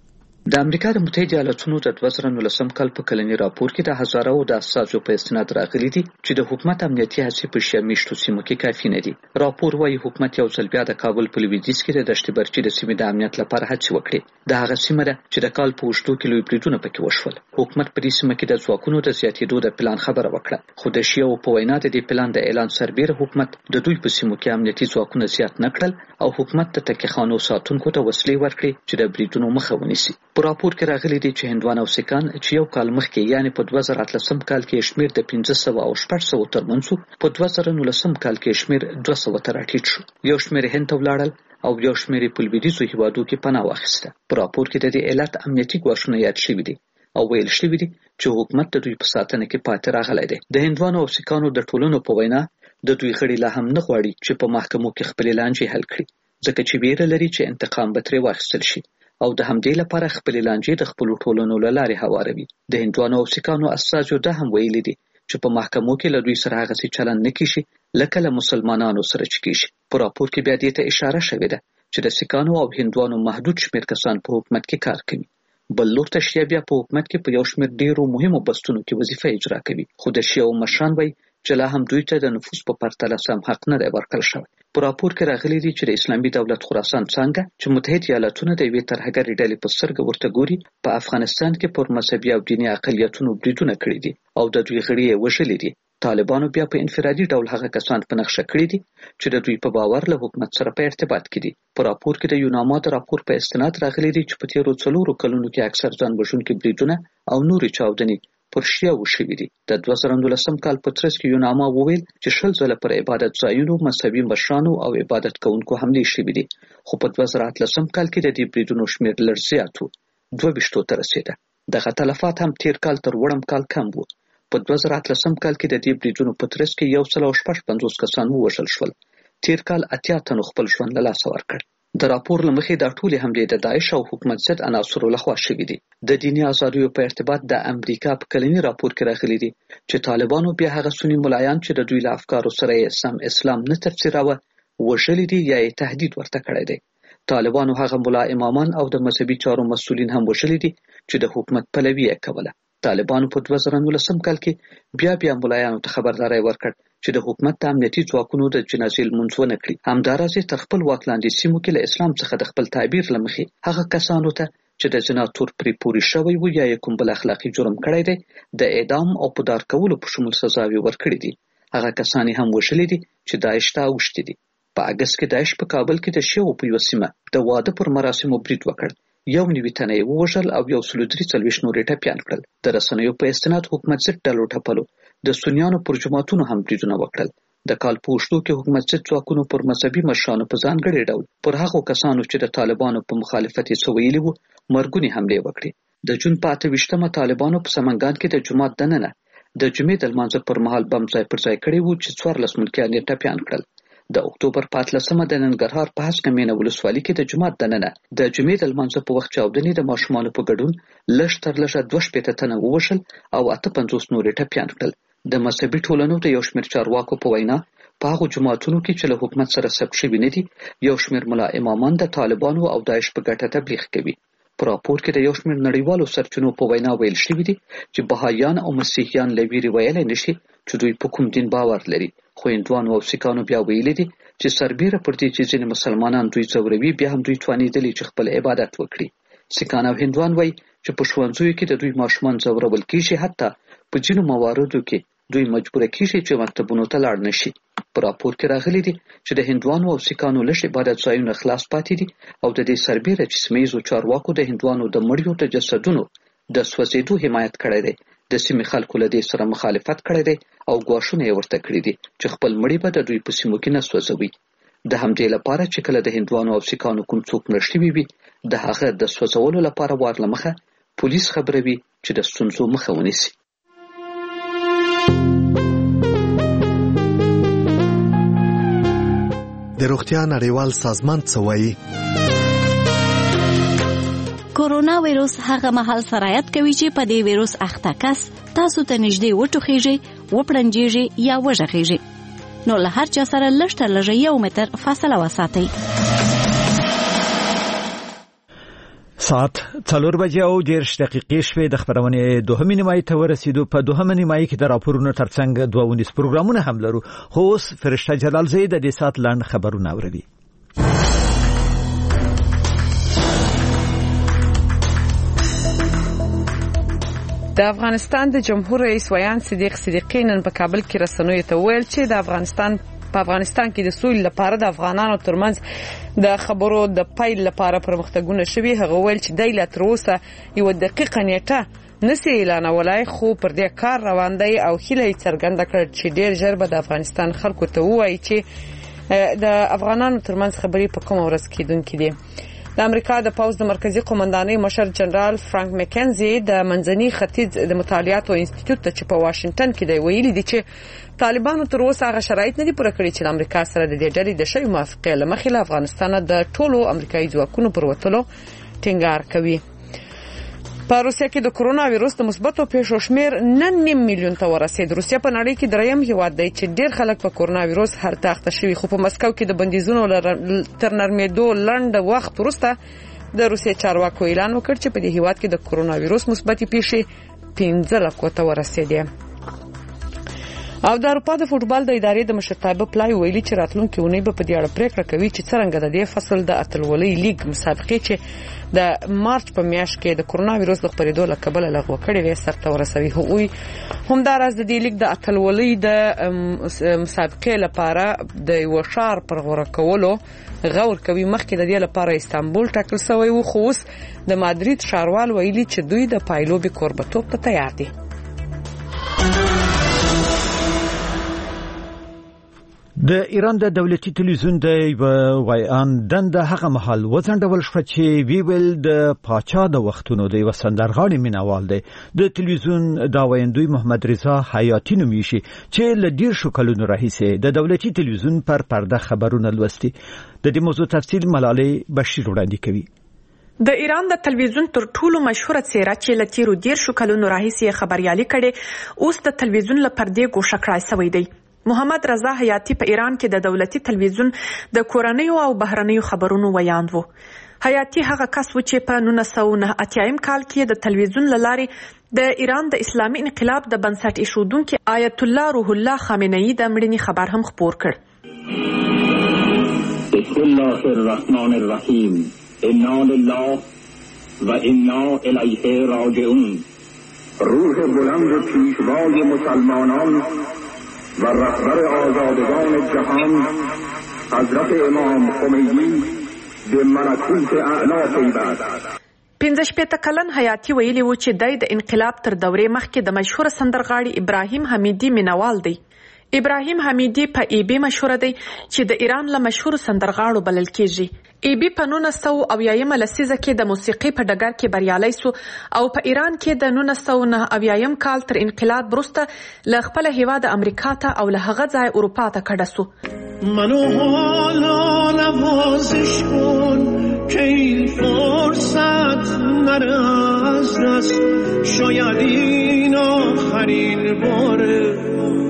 د امریکا د متحده ایالاتونو د 2019 کال په کلنی راپور کې د هزارو د اساسو په استناد راغلي دي چې د حکومت امنیتي هڅې په شیمیشتو سیمو کې کافي نه دي. راپور وايي حکومت یو ځل بیا د کابل په لویدیځ کې د دشت برچي د سیمې د امنیت لپاره هڅې وکړې. د هغه سیمه ده چې د کال په اوږدو کې لوی بریدونه پکې وشول. حکومت په دې سیمه کې د ځواکونو د زیاتېدو د پلان خبره وکړه، خو د شیعو په وینا د دې پلان د اعلان سربېره حکومت د دوی په سیمو کې امنیتي ځواکونه زیات نه کړل او حکومت د تکیخانو ساتونکو ته وسلې ورکړې چې د بریدونو مخه ونیسي. په راپور کې راغلي دي چې هندوان او سیکان چې یو کال مخکې یعنی په 2018 کال کې شمیر د 1500 او 600 ترمنځ، په 2019 کال کې شمیر 200 ته راټیټ شو. یو شمیر هند ته ولاړل او یو شمیر په لویدیځو هیوادو کې پناه واخیسته. په راپور کې د دې علت امنیتي ګواښونه یاد شوي دي او ویل شوي دي چې حکومت د دوی په ساتنه کې پاتې راغلی دی. د هندوانو او سیکانو د ټولنو په وینا د دوی غړي لا هم نه غواړي چې په محکمو کې خپل لانجې حل کړي، ځکه چې ویره لري چې انتقام به ترې واخیستل شي او د همدې لپاره خپل لانجې د خپل ټولنو له لارې هواروي. د هندوانو او سیکانو اساسو د هم ویلي دي چې په محکمو کې له دوی سره هغه څه چلن نه کیږي لکه له مسلمانانو سره چې کیږي. په راپور کې بیا دې ته اشاره شوې ده چې د سیکانو او هندوانو محدود شمیر کسان په حکومت کې کار کوي. بل لور ته شیعه بیا په حکومت کې په یو شمیر ډیرو مهمو بستونو کې وظیفه اجرا کوي، خو د شیعو مشران وایي چې لا هم دوی ته د نفوذ په پرتله سم حق نه دی ورکړل شوی. په راپور کې راغلي دي چې د اسلامي دولت خراسان څنګه چې متحده ایالاتونه د یوې ترهګرې ډلې په سترګه ورته ګوري، په افغانستان کې پر مذهبي او دیني اقلیتونو بریدونه کړي دي او د دوی غړي یې وژلي دي. طالبانو بیا په انفرادي ډول هغه کسان په نقشه کړي دي چې د دوی په باور له حکومت سره په ارتباط کې دي. په راپور کې د یوناما د راپور په استناد راغلي دي چې په تیرو 4 کلونو کې اکثر ځان وژونکي بریدونه او نورې چاودنې پر شیعو شوي دي. د 2019 کال په ترڅ کې یوناما وویل چې 10 ځله پر عبادت ځایونو، مذهبي مشرانو او عبادت کوونکو حملې شوي دي، خو په 2018 کال کې د دې بریدونو شمیر لږ زیات و، 22 ته رسیده. دغه تلفات هم تیر کال تر وړم کال کم وو. په 2018 کال کې د دې بریدونو په ترڅ کې 155 کسان ووژل شول. تیر کال 80 تنو خپل ژوند له لاسه ورکړ. د راپور له مخې دا ټولې حملې د داعش او حکومت ضد عناصرو لخوا شوي دي. د دیني ازادیو په ارتباط د امریکا په کلنی راپور کې راغلي دي چې طالبانو بیا هغه سنی ملایان چې د دوی له افکارو سره یې اسلام نه تفسیراوه وژلي دي یا یې تهدید ورته کړی دی. طالبانو هغه ملا امامان او د مذهبي چارو مسؤلین هم وژلي دي چې د حکومت پلوي یې کوله. طالبانو په 2019 کال کې بیا ملایانو ته خبرداري ورکړ چې د حکومت د امنیتي ځواکونو د جنازې لمونځ ونه کړي. همداراز تر خپل واک لاندې سیمو کې له اسلام څخه د خپل تعبیر له مخې هغه کسانو ته چې د زنا تور پرې پوري شوی و یا کوم بل اخلاقي جرم کړی دی د اعدام او په دار کولو په شمول سزاوي ورکړي دي. هغه کسان هم وژلي دي چې داعش ته اوښتي دي. په اگست کې داعش په کابل کې د شیعو په یو سیمه د واده پر مراسمو برید وکړ. 91 تنه یې ووژل او 143 نورې ټپیان کړل. د رسنیو په استناد حکومت ضد ډلو ټپلو د سنیانو پر جماعتونو هم بریدونه وکړل. د کال په اوږدو کې حکومت ضد ځواکونو پر مذهبي مشرانو په ځانګړي ډول پر هغو کسانو چې د طالبانو په مخالفت یې څه ویلي وو مرګونې حملې وکړې. د جون په 28مه طالبانو په سمنګان کې د جومات دننه د جمعې د لمانځه پر مهال بم ځای پر ځای کړی وو چې 14 ملکیان یې ټپیان کړل. د اکتوبر په 18مه د ننګرهار په هسکه مینه ولسوالۍ کې د جومات دننه د جمعې د لمانځه په وخت چاودنې د ماشومانو په ګډون لږ تر لږه 2 تنه ووژل او 58 نورې ټپیان کړل. د مذهبي ټولنو د یو شمېر چارواکو په وینا په هغو جوماتونو کې چې له حکومت سره ثبت شوي نه دي یو شمېر ملا امامان د طالبانو او داعش په ګټه تبلیغ کوي. په راپور کې د یو شمېر نړیوالو سرچینو په وینا ویل شوي دي چې بهایان او مسیحیان له ویرې ویلی نشي چې دوی په کوم دین باور لري، خو هندوانو او سیکانو بیا ویلي دي چې سربیره پر دې چې ځینې مسلمانان دوی ځوروي بیا هم دوی توانېدلي چې خپل عبادت وکړي. سیکان او هندوان وایي چې په ښوونځیو کې د دوی ماشومان ځورول کیږي، حتی په ځینو مواردو کې دوی مجبوره کیږي چې مکتبونو ته لاړ نشي. په راپور کې راغلي دي چې د هندوانو او سیکانو لږ عبادت ځایونه خلاص پاتې دي او د دې سربیره چې سیمه ییزو چارواکو د هندوانو د مړیو د جسدونو د سوځېدو حمایت کړی دی، د سیمې خلکو له دې سره مخالفت کړی دی او ګواښونه یې ورته کړي دي چې خپل مړي به د دوی په سیمو کې نه سوځوي. د همدې لپاره چې کله د هندوانو او سیکانو کوم څوک مړ شوي وي د هغه د سوځولو لپاره وار له مخه پولیس خبروي چې د ستونزو مخه ونیسي.
د روغتیا نړیوال سازمان څه وایي؟
کورونا وایروس هغه مهال سرایت کوي چې په دې وایروس اخته کس تاسو ته نږدې وټوخیږي، وپړنجیږي یا وژغیږي. نو له هر چا سره لږ تر لږه 1 متر فاصله وساتئ.
ساعت 4:10 شوې د خبرونې دوهمې نیمایي ته ورسېدو. په دوهمې نیمایي کې د راپورونو ترڅنګ 22 پروګرامونه هم لرو. خو اوس فرشته جلال زید د دې ساعت لاند خبرونه اوري.
د افغانستان د جمهور رئیس ویان صدیق صدیقی نن په کابل کې رسنیو ته ویل چې د افغانستان کې د سولې لپاره د افغانانو ترمنځ د خبرو د پیل لپاره پرمختګونه شوي. هغه ویل چې د لا تر اوسه یو دقیقه نیټه نسی اعلانولای، خو پر دې کار روان دی او هیله څرګنده کړه چې ډیر ژر به د افغانستان خلکو ته وایي چې د افغانانو ترمنځ خبرې په کومه ورځ کېدونکې دي. د امریکا د پوځ د مرکزی قومندانۍ مشر جنرال فرانک مکنزي د منځني ختیځ د مطالعاتو انسټیټیوټ ته چې په واشنگټن کې دی ویلي دي چې طالبانو تر اوسه هغه شرایط نه دي پوره کړی چې امریکا سره د دې ډلې د شوی موافقه لمخې له افغانستان د ټولو امریکایي ځواکونو پر وتلو ټینګار کوي. په روسیه کې د کرونا وایروس د مثبتو پیښو شمیر 9 میلیون ته ورسید. روسیه په نړۍ کې دریم هیواد دی چې ډیر خلک په کرونا وایروس هلته اخته شوي. خو په مسکو کې د بندیزونو تر نرمېدو لنډ وخت وروسته د روسیې چارواکو اعلان وکړ چې په دې هیواد کې د کرونا وایروس مثبتې پیښې 15 لکو ته ورسېدې. او د اروپا د فوټبال د ادارې د مشرتابه پلای ویلي چې راتلونکي اونۍ به په دې اړه پریکړه کوي چې څنګه د دې فصل د اتلولۍ لیګ مسابقې چې د مارچ په میاشت کې د کرونا وایروس د خپرېدو له کبله لغوه کړې وې سرته ورسوي. هغوی همداراز د دې لیګ د اتلولۍ د مسابقې لپاره د یو ښار پر غوره کولو غور کوي. مخکې د دې لپاره استانبول ټاکل شوی و، خو اوس د مادرید ښاروال ویلي چې دوی د پایلوبې کوربتوب ته تیار دي.
د ایران د دولتي تلویزیون د ویان دنده هغه مهال وځنډول شو چې ویل د پاچا د وختونو د وسندرغاړي مینوال دی. د تلویزیون دا ویندوی محمد رضا حیاتی نومي شي چې ل ډیر شو کلونو راهیسه د دولتي تلویزیون پر پرده خبرونه لوستي. د دې موضوع تفصیل ملالۍ بشیر وړاندې کوي.
د ایران د تلویزیون تر ټولو مشهوره څیره چې ل تیرو ډیر شو کلونو راهیسه خبريالي کړي اوس د تلویزیون ل پردې ګوښه کړای شوی دی. محمد رضا حیاتی په ایران کې د دولتي تلویزیون د کورنیو او بهرنیو خبرونو ویاند وو. حیاتی هغه کس و چې په 1989 کال کې د تلویزیون لارې د ایران د اسلامي انقلاب د بنسټ ایښودونکي آیت الله روح الله خامنه‌ای د مړینې خبر هم خپور کړ.
بسم الله الرحمن الرحیم انا لله و انا الیه راجعون. روح بلند پیشوای مسلمانان و رهبر آزادگان جهان حضرت امام خمینی به ملکوت اعلی پیوست.
15 کلن حیاتی ویلی و چې د انقلاب تر دورې مخکې د مشهور سندرغاړي ابراهیم حمیدی مینوال دی. ابراهیم حمیدی په ای بی مشهور دی چې د ایران له مشهور سندرغاړو بلل کیږي. ای بی په 1990 لسیزه کې د موسیقي په ډګر کې بریالی سو او په ایران کې د 1990 کال تر انقلاب وروسته له خپل هیواد امریکا ته او له هغه ځای اروپا ته کډه سو.
منو حالا نوازش کن که این فرصت نره از دست، شاید این آخرین باره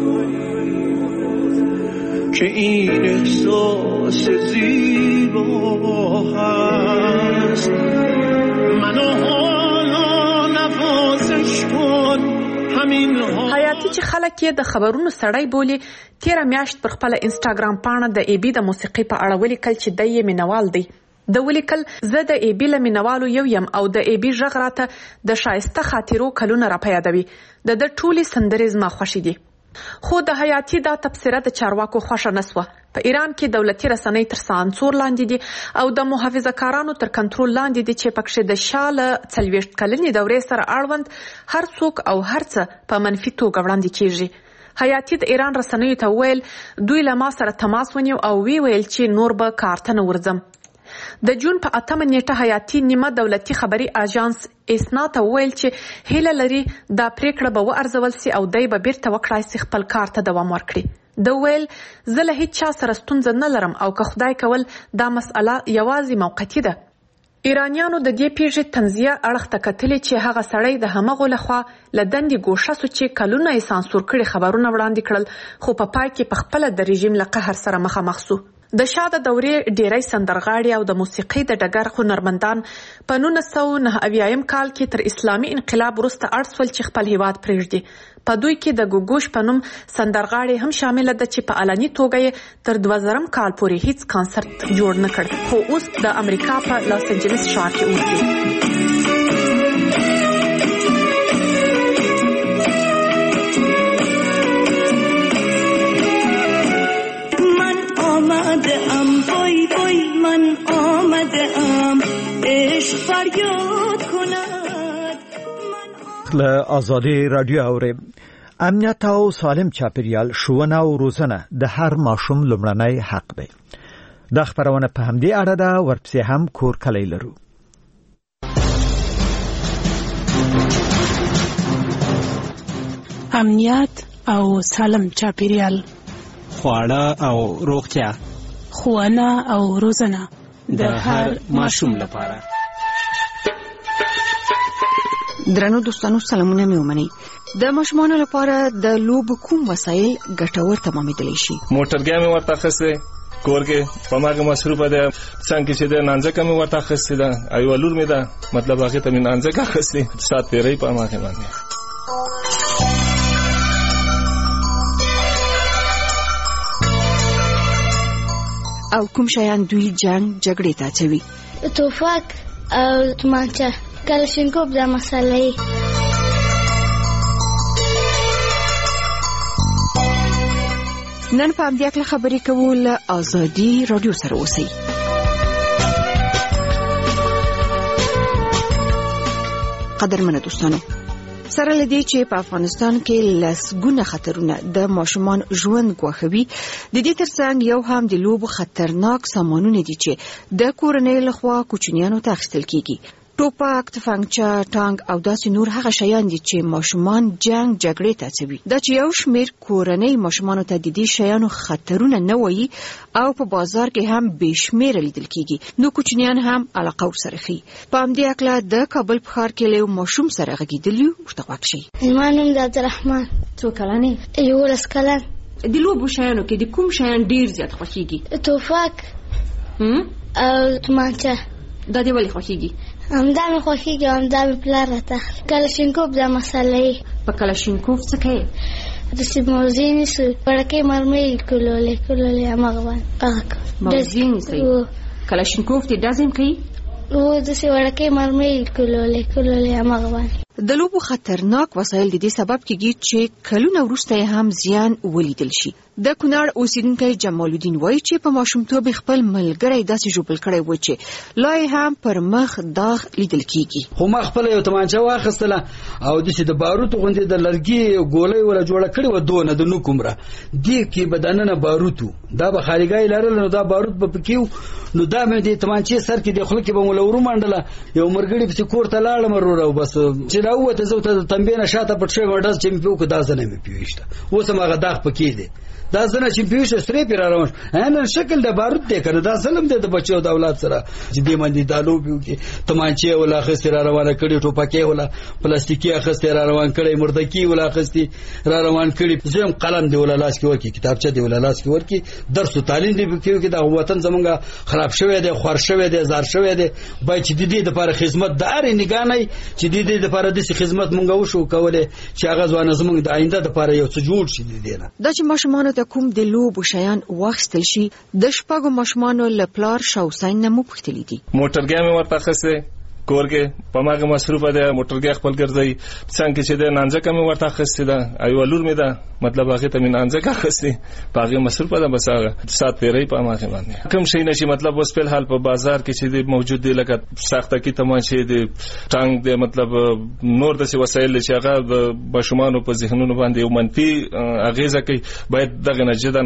که این احساس زیبا هست. منو حالا نوازش کن همین
حیاتی چې خلک یې د خبرونو سړی بولي تیره میاشت پر خپل انسټاګرام پاڼه د ای بی د موسیقي په اړه ولیکل چې دی یې مینوال دی. د ولیکل زه د ای بی له مینوالو یو یم او د ای بی غږ راته د شایسته خاطرو کلونه را په یادوي. د ټولې سندرې زما خوښې دي. خو د حیاتی دا تبصره د چارواکو خوښه نسوه. په ایران کې دولتي رسنۍ تر سانسور لاندې دي او د محافظه کارانو تر کنټرول لاندې دي چې پکښې د شاله 40 کلنې دورې سره اړوند هر څوک او هر څه په منفي توګه وړاندې کیږي. حیاتی د ایران رسنیو ته ویل دوی له ما سره تماس ونیو او ویل چې نور به کار ته نه ورځم. د جون په 8 نیټه حیاتی نیمه دولتي خبري اژانس اسنا ته ویل چې هیله لري دا پریکړه به وارزول سي او دای به بیرته وکړای سي خپل کار ته دوام ورکړي. د ویل زه له هیڅ چا سره ستونزه نه لرم او که خدای کول دا مسأله یوازې موقتی ده. ایرانیانو د دې پیښې تنزیه اړخ ته کتلې چې هغه سړی د همغو لخوا له دندې ګوښه سو چې کلونه یې سانسور کړي خبرونه وړاندې کړل خو په پای کې پخپله د رژیم له قهر سره مخامخ سو. د شاده دورې ډیری سندرغاړي او د موسیقي د ډګر هنرمندان په 1999 کال کې تر اسلامي انقلاب وروسته اړ سول چې خپل هیواد پرېږدي. په دوی کې د ګوګوش په نوم سندرغاړي هم شامل ده چې په علني توګه یې تر 2000 کال پورې هیڅ کانسرت جوړ نه کړ خو اوس د امریکا په لاس انجلس ښار کې اوسي.
من آمده ام عشق فریاد کند
له آزادی رادیو اوري. امنیت او سالم چاپیریال ښوونه او روزنه د هر ماشوم لومړنی حق دی. دا خبرونه په همدې اړه ده ورپسې هم کور کلی لرو.
امنیت او سالم چاپیریال،
خواړه او روغتیا،
ښوونه او روزنه
د هر ماشوم لپاره.
درنو دوستانو سلامونه مې ومنئ. د ماشومانو لپاره د لوبو کوم وسایل ګټور تمامېدلی شي؟
موټرګی مې ورته اخیستی کور کې په ماګه مصروفه ده څنګه چې د نانځکه مې ورته اخیستی ده ایوه لور مې ده مطلب هغې ته مې نانځکه اخیستی سات تېرۍ په ماګه باندې.
او کوم شیان دوی جنگ جګړې ته اچوي؟
توفک او تومانچه، کلاشینکوف دا مسئله.
نن په همدې اړه خبرې کوو له آزادي رادیو سره اوسئ. قدرمنو دوستانو، سره لدې چې په افغانستان کې لسګونه خطرونه د ماشومان ژوند ګواښوي، د دې ترڅنګ یو هم د لوبو خطرناک سامانونه دي چې د کورنۍ لخوا کوچنیانو ته اخیستل کیږي. ټوپک، تفنګچه، ټانک او داسې نور هغه شیان دي چې ماشومان جنگ جګړې ته اچوي. دا چې یو شمېر کورنۍ ماشومانو ته د دې شیانو خطرونه نه وایي او په بازار کې هم بې شمېره لیدل کیږي، نو کوچنیان هم علاقه ورسره ښيي. په همدې هکله د کابل په ښار کې له یو ماشوم سره غږېدلي یو، ورته غوږ شئ.
زما نوم د عبدالرحمن.
څو کلن یې؟
11 کلن.
د لوبو شیانو کې د کوم شیان ډېر زیات خوښېږي؟
توپک او تومانچه.
دا دې ولې خوښېږي؟
همدا مې خوښېږي او همدا مې پلار راته اخلي. کلاشینکوف دا مسئله.
په کلاشینکوف څه کوې؟
داسې موضوع نیسو، وړکۍ مرمۍ کولولې هماغه باندې
موضوع نیسئ. کلاشینکوف دې ډزم کوي؟
هو داسې وړکۍ مرمۍ کولولې هماغه باندې.
د لوبو خطرناک وسایل د دې سبب کېږي چې کلونه وروسته هم زیان ولیدل شي. د کونړ اوسیدونکی جمال الدین وایي چې په ماشومتوب خپل ملګری داسې ژوبل کړی و چې لا یې هم پر مخ داغ لیدل کېږي.
خو ما خپله یو تمانچه واخیستله او داسې د باروتو غوندې د لرګي ګولۍ وله جوړه کړې وه، دونه د نوک عمره دې کې به دننه باروت و، دا به خارګۍ لرله نو دا باروت به پکې و. نو دا مې د تمانچې سر کې د خوله کې به مو له ورومنډله، یو ملګري پسې کور ته لاړم وروره او بس چې راووته زه ورته د تنبې نه شاته پټ شوی ډز چې مې پې وکړو، دا زنه مې پې ویشته. اوس هم هغه داغ پکې دی، دا زنه چې پې ویشته سرې پې را روان شو. نن شکل د باروت دی که نه، دا ظلم دی د بچو د اولاد سره چې دې باندې دا لوبې وکړي. تمانچې یې وله اخیستې را روانه کړې، ټوپکې یې وله پلاستیکي اخیستې را روان کړی، مردکي یې وله اخیستې را روان کړي. زه هم قلم دې وله لاس کې ورکړي، کتابچه دې وله لاس کې ورکړي، درس و تعلیم دې پکې وکړي. دا وطن زمونږ خراب شوی دی، خوار شوی دی، زار شوی دی. باید چې د دې دپاره خدمت د هرې نګاه نه چې د دې دپاره داسې خدمت مونږ وشو کولی چې هغه ځوانه زمونږ د آینده دپاره یو څه جوړ شي. د دې نه
دا چې ماشومانو ته کوم د لوبو شیان واخیستل شي، د شپږو ماشومانو له پلار شاوسین نه مو پوښتلي دي.
موټرګی مې ورته اخیستی کور کې په ماګه مصروفه ده، موټرګی خپل ګرځوي. څنګه چې د نانځکه مې ورته اخیستې ده، ایوه لور مې ده مطلب هغې ته مې نانځکه اخیستې، په هغې مصروفه ده، بس هغه سات تېرۍ په هماغې باندې. کوم شی نه چې مطلب اوس فلحال په بازار کې چې دی موجود دی، لکه ساختکي تمانچې دی، ټانک دی، مطلب نور داسې وسایل چې هغه د ماشومانو په ذهنونو باندې یو منفي اغېزه کوي، باید دغې نه جداً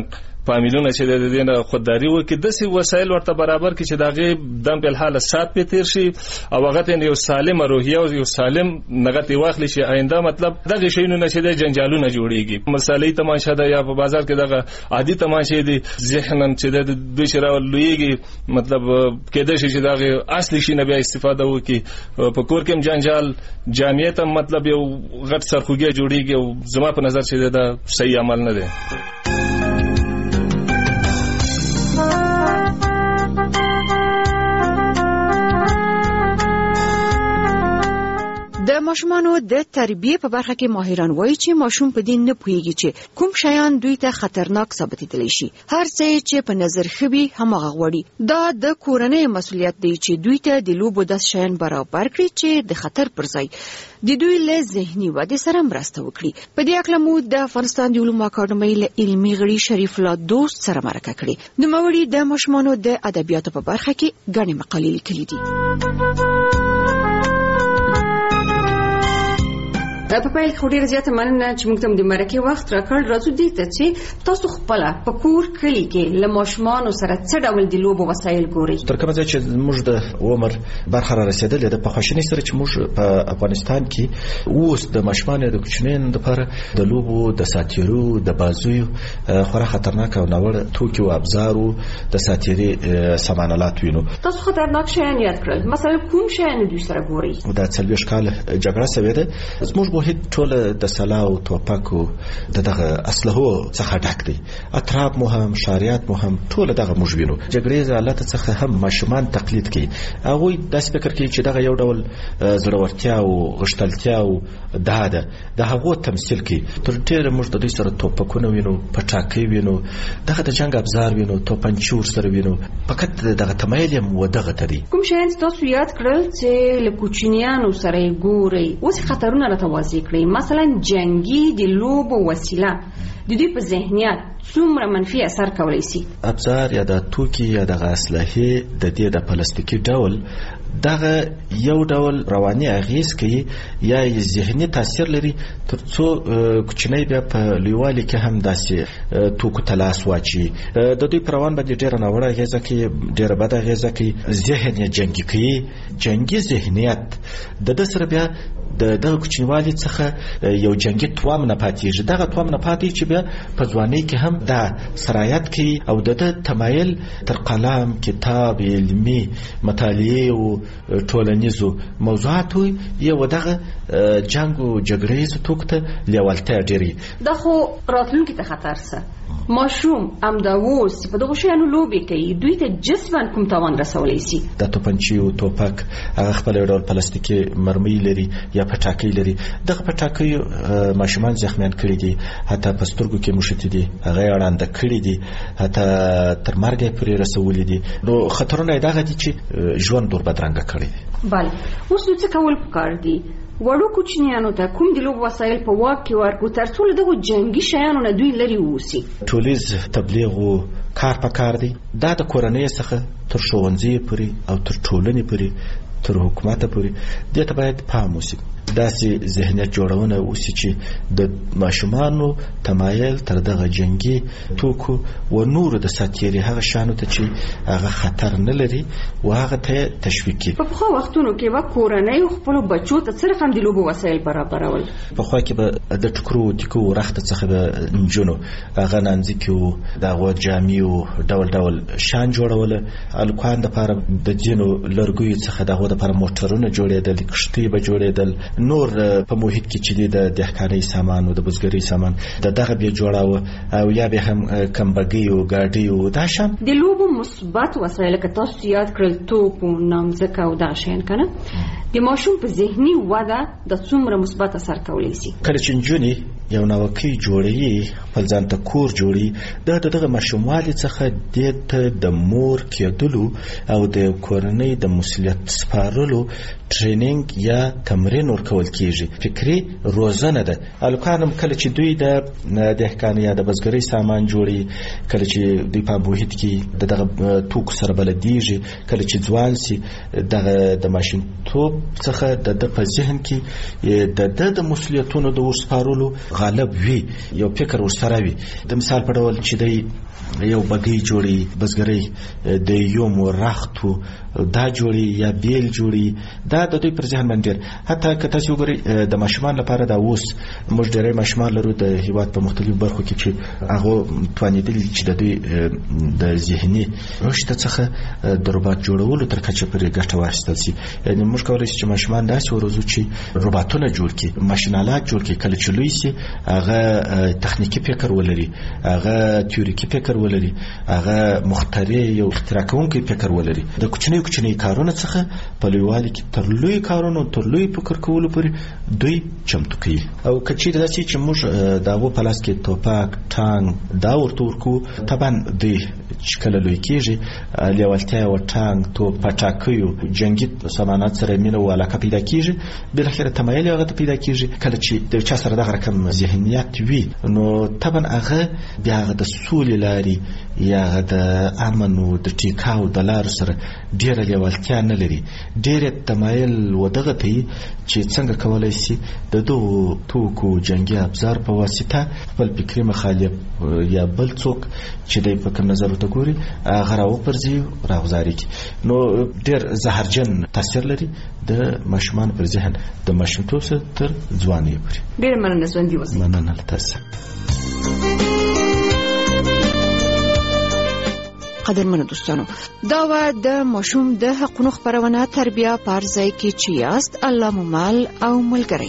فامیلونه چې د دې نه خودداري وکړي داسې وسایل ورته برابر کړي چې د هغې دم په الحاله سات پې تیر شي او هغه ته یو سالم روحیه او یو سالم نغتې واخلي چې آینده مطلب دغه شیونه نه چې د جنجالونه جوړیږي مسالې تماشا ده یا په بازار کې دغه عادي تماشې دي ذهنن چې د دوی چې راولویږي مطلب کېدای شي چې دغه اصلي شي نه بیا استفاده وکړي په کور کې هم جنجال جامعیت هم مطلب یو غټ سرخوږی جوړیږي او زما په نظر چې دا صحیح عمل نه دی.
د ماشومانو د تربیه په برخه کې ماهران وایي چې ماشوم په دې نه پوهیږي چې کوم شیان دوی ته خطرناک ثابتېدلی شي. هر څه چې په نظر خوي همغه غوړي. دا د کورنۍ مسؤلیت دی چې دوی ته د لوبو د شیان برابر کړي چې د خطر پر ځای د دوی له ذهني ودې سره مرسته وکړي. په دې اړه مو د افغانستان د علومو اکاډمۍ له علمي غړي شریف الله دوست سره مرکه کړې. نوموړي د ماشومانو د ادبیاتو په برخه کې ګڼې مقالې لیکلي دي.
په پیل کې ډېر زیات مننه چې موږ ته د مرکې وخت راکړ. راځو دې ته چې تاسو خپل په کور کلی کې له ماشومانو سره څه ډول د لوبو وسایل ګورئ؟
تر کومه ځای چې موږ د عمر برخه را رسیدلې ده په خوشنۍ سره چې موږ په افغانستان کې اوس د ماشومانو د کوچنیانو لپاره د لوبو د ساتیرو د بازویو خورا خطرناک او ناوړه توکي او ابزارو د ساتیري سامانالات وینو.
تاسو خطرناک شیان یاد کړل، مثلا کوم شیان دوی سره ګورئ؟
دا 40 کال جګړه شوې ده. موږ هیڅ ټول د سلاو توپکو دغه اسلحو څخه ډک دي. اطراب مو هم شاریات مو هم ټول دغه موږ وینو. جګړې حالت څخه هم ماشومان تقلید کوي. هغه داس فکر کوي چې دغه یو ډول زړورتیا او غشتلتیا او د هغه تمثيل کوي. تر ډیره موږ د دوی سره توپکونه وینو، پټاکې وینو، دغه د جنگ ابزار وینو، توپنچور سره وینو. فقط دغه تمایل هم ودغه تدي.
کوم شیان تاسو یاد کړل چې له کوچنیانو سره ګورئ اوس خطرونه راته مثلا جنگی د لوبو وسیله د دوی په ذهنیت څومره منفي اثر کولی شي؟
ابزار یا د توکي یا د اسلحې د دې د پلاستیکي ډول دغه یو ډول رواني اغیز کوي یا ذهني تاثیر لري ترڅو کوچنی بیا په لیوالي کې هم داسې توکو تلاس واچي. د دوی پر روان باندې ډېر ناوړه اغیزه کوي، ډېر بد اغیزه کوي، ذهن یې جنگي کوي. جنگي ذهنیت د سره بیا د کوچنیوالي څخه یو جنگي توام نه پاتېږي. دغه توام نه پاتې چې بیا په ځوانۍ کې هم دا سرایت کوي او د تمایل تر قلم، کتاب، علمي مطالعه او ټولنیزو موضوعاتو یو دغه جنگ او جګړې توکته لیوالتیا ډېری.
دا خو راتلونکي ته خطر څه؟ ماشوم امداوس په دغه شیانو لوبي کوي، دوی ته جسمن کوم تاوان رسولی شي؟
د توپنچي او توپک هغه خپل ډول پلاستیکي مرمۍ لري یا پټاکۍ لري. دغه پټاکۍ ماشومان زخمیان کړي دي، حتی په سترګو کې مشتي دي، هغه اړانده کړي دي، حتی تر مرګ پورې رسولي دي. نو خطرونه دغه دي چې ژوند ډېر بدرنګه کړي دي.
بله، اوس نو څه کول پکار دي؟ وړو کوچنیانو ته کوم د لوبو وسایل په واک کې ورکړو ترڅو له دغو جنګي شیانو نه دوی لرې واوسي؟
ټولیز تبلیغ او کار پکار دی. دا د کورنۍ څخه تر ښوونځي پورې او تر ټولنې پورې تر حکومت پورې دې ته باید پام وشي. داسې ذهنیت جوړونه وشي چې د ماشومانو تمایل تر دغه جنگي توکو و نور د ساتیري هغه شانو ته چې هغه خطر نه لري و هغه ته تشویق کوي.
په پخوا وختونو کې به کورنۍ خپل بچو ته صرف هم د لوبو وسایل برابرول.
پخوا کې به د ټکرو ټیکو رخت څخه د نجونو هغه نانځکو دغه جامې او ډول ډول شان جوړول. الکوان د لپاره د جنو لرګوي څخه دغه د لپاره موټرونه جوړېدل، کشتۍ به جوړېدل. نور په محیط کې چې د دهقانۍ سامان او د بزګرۍ سامان دغه به جوړاوه او یا به هم کمبګي او ګاډي او دا شان
د لوبو مثبت وسایل که تاسو یاد کړل توپ او نامځکه او دا شین کنه د ماشوم په ذهني وده د څومره مثبت اثر کولی شي.
کله چې نجونې یو نوکي جوړي خپل ځان ته کور جوړي دغه ماشوموالي څخه د مور کېدلو او د کورنۍ د مسؤلیت سپارلو ټریننګ یا تمرین ورکول کیږي. فکری روزنه ده. الکانم کله چې دوی د دهقان یا د بزګرۍ سامان جوړي، کله چې دوی په محیط کې دغه توکو سره بلدیږي، کله چې ځوان سي د ماشین توپ څخه د په ذهن کې د مسؤلیتونو د ورسپارلو غالب وي یو فکر ورسره وي د مثال په ډول چې دی یو بګي جوړي بزګري د یو مرختو دا جوړي یا بیل جوړي دا د دوی پر ذهن باندې حتی که تاسو وګورئ د ماشومان لپاره دا اوس موږ ډېری ماشومان لرو د هیواد په مختلفو برخو کې چې هغه توانیدل چې د دوی د ذهني رشد څخه د روباټ جوړولو تر کچه پرې ګټه واخیستل شي. یعنی موږ کولی شو چې ماشومان داسې وروزو چې روباټونه جوړ کړي ماشینالات جوړ کړي کله چې لوی شي هغه تخنیکی فکر ولري هغه تیوریکي فکر ولري هغه مخترع یو اختراع کوونکی فکر ولري د کوچنی کارونه څخه په لویوالي کې تر لوی کارونو تر لوی فکر کولو پورې دوی چمتو کوي. او کچې داسې چې موږ دغه په لاس کې توپک ټانک دا ورته ورکو طبعا دوی چې کله لوی کېږي لیوالتیا او ټانک توپ پټاکیو جنگي سامانات سره مینه او علاقه پیدا کېږي بل اخر تمایل هغه پیدا کېږي کله چې د چا سره دغه رقم ذهنیت وي نو طبعا هغه بیا د سولې لاري یا د امن او د ټیکاو د لار سره ډیره لیوالتیا نه لري ډیره تمایل ودغه ته چې څنګه کولای شي د دوه توکو جنگي ابزار په واسطه خپل فکري مخالف یا بل څوک چې د په کوم نظر ته ګوري هغه راو پرځي راغزاري نو ډیر زهرجن تاثیر لري د ماشومان پر ذهن د ماشومتوب سره تر ځوانۍ پورې.
ډیر مننه ژوند دی وسی.
مننه تاسو.
قدرمنو دوستانو دا و د ماشوم د حقوقو خبرونه تربیه پارځای کې چې یاست الله ممال او ملګری.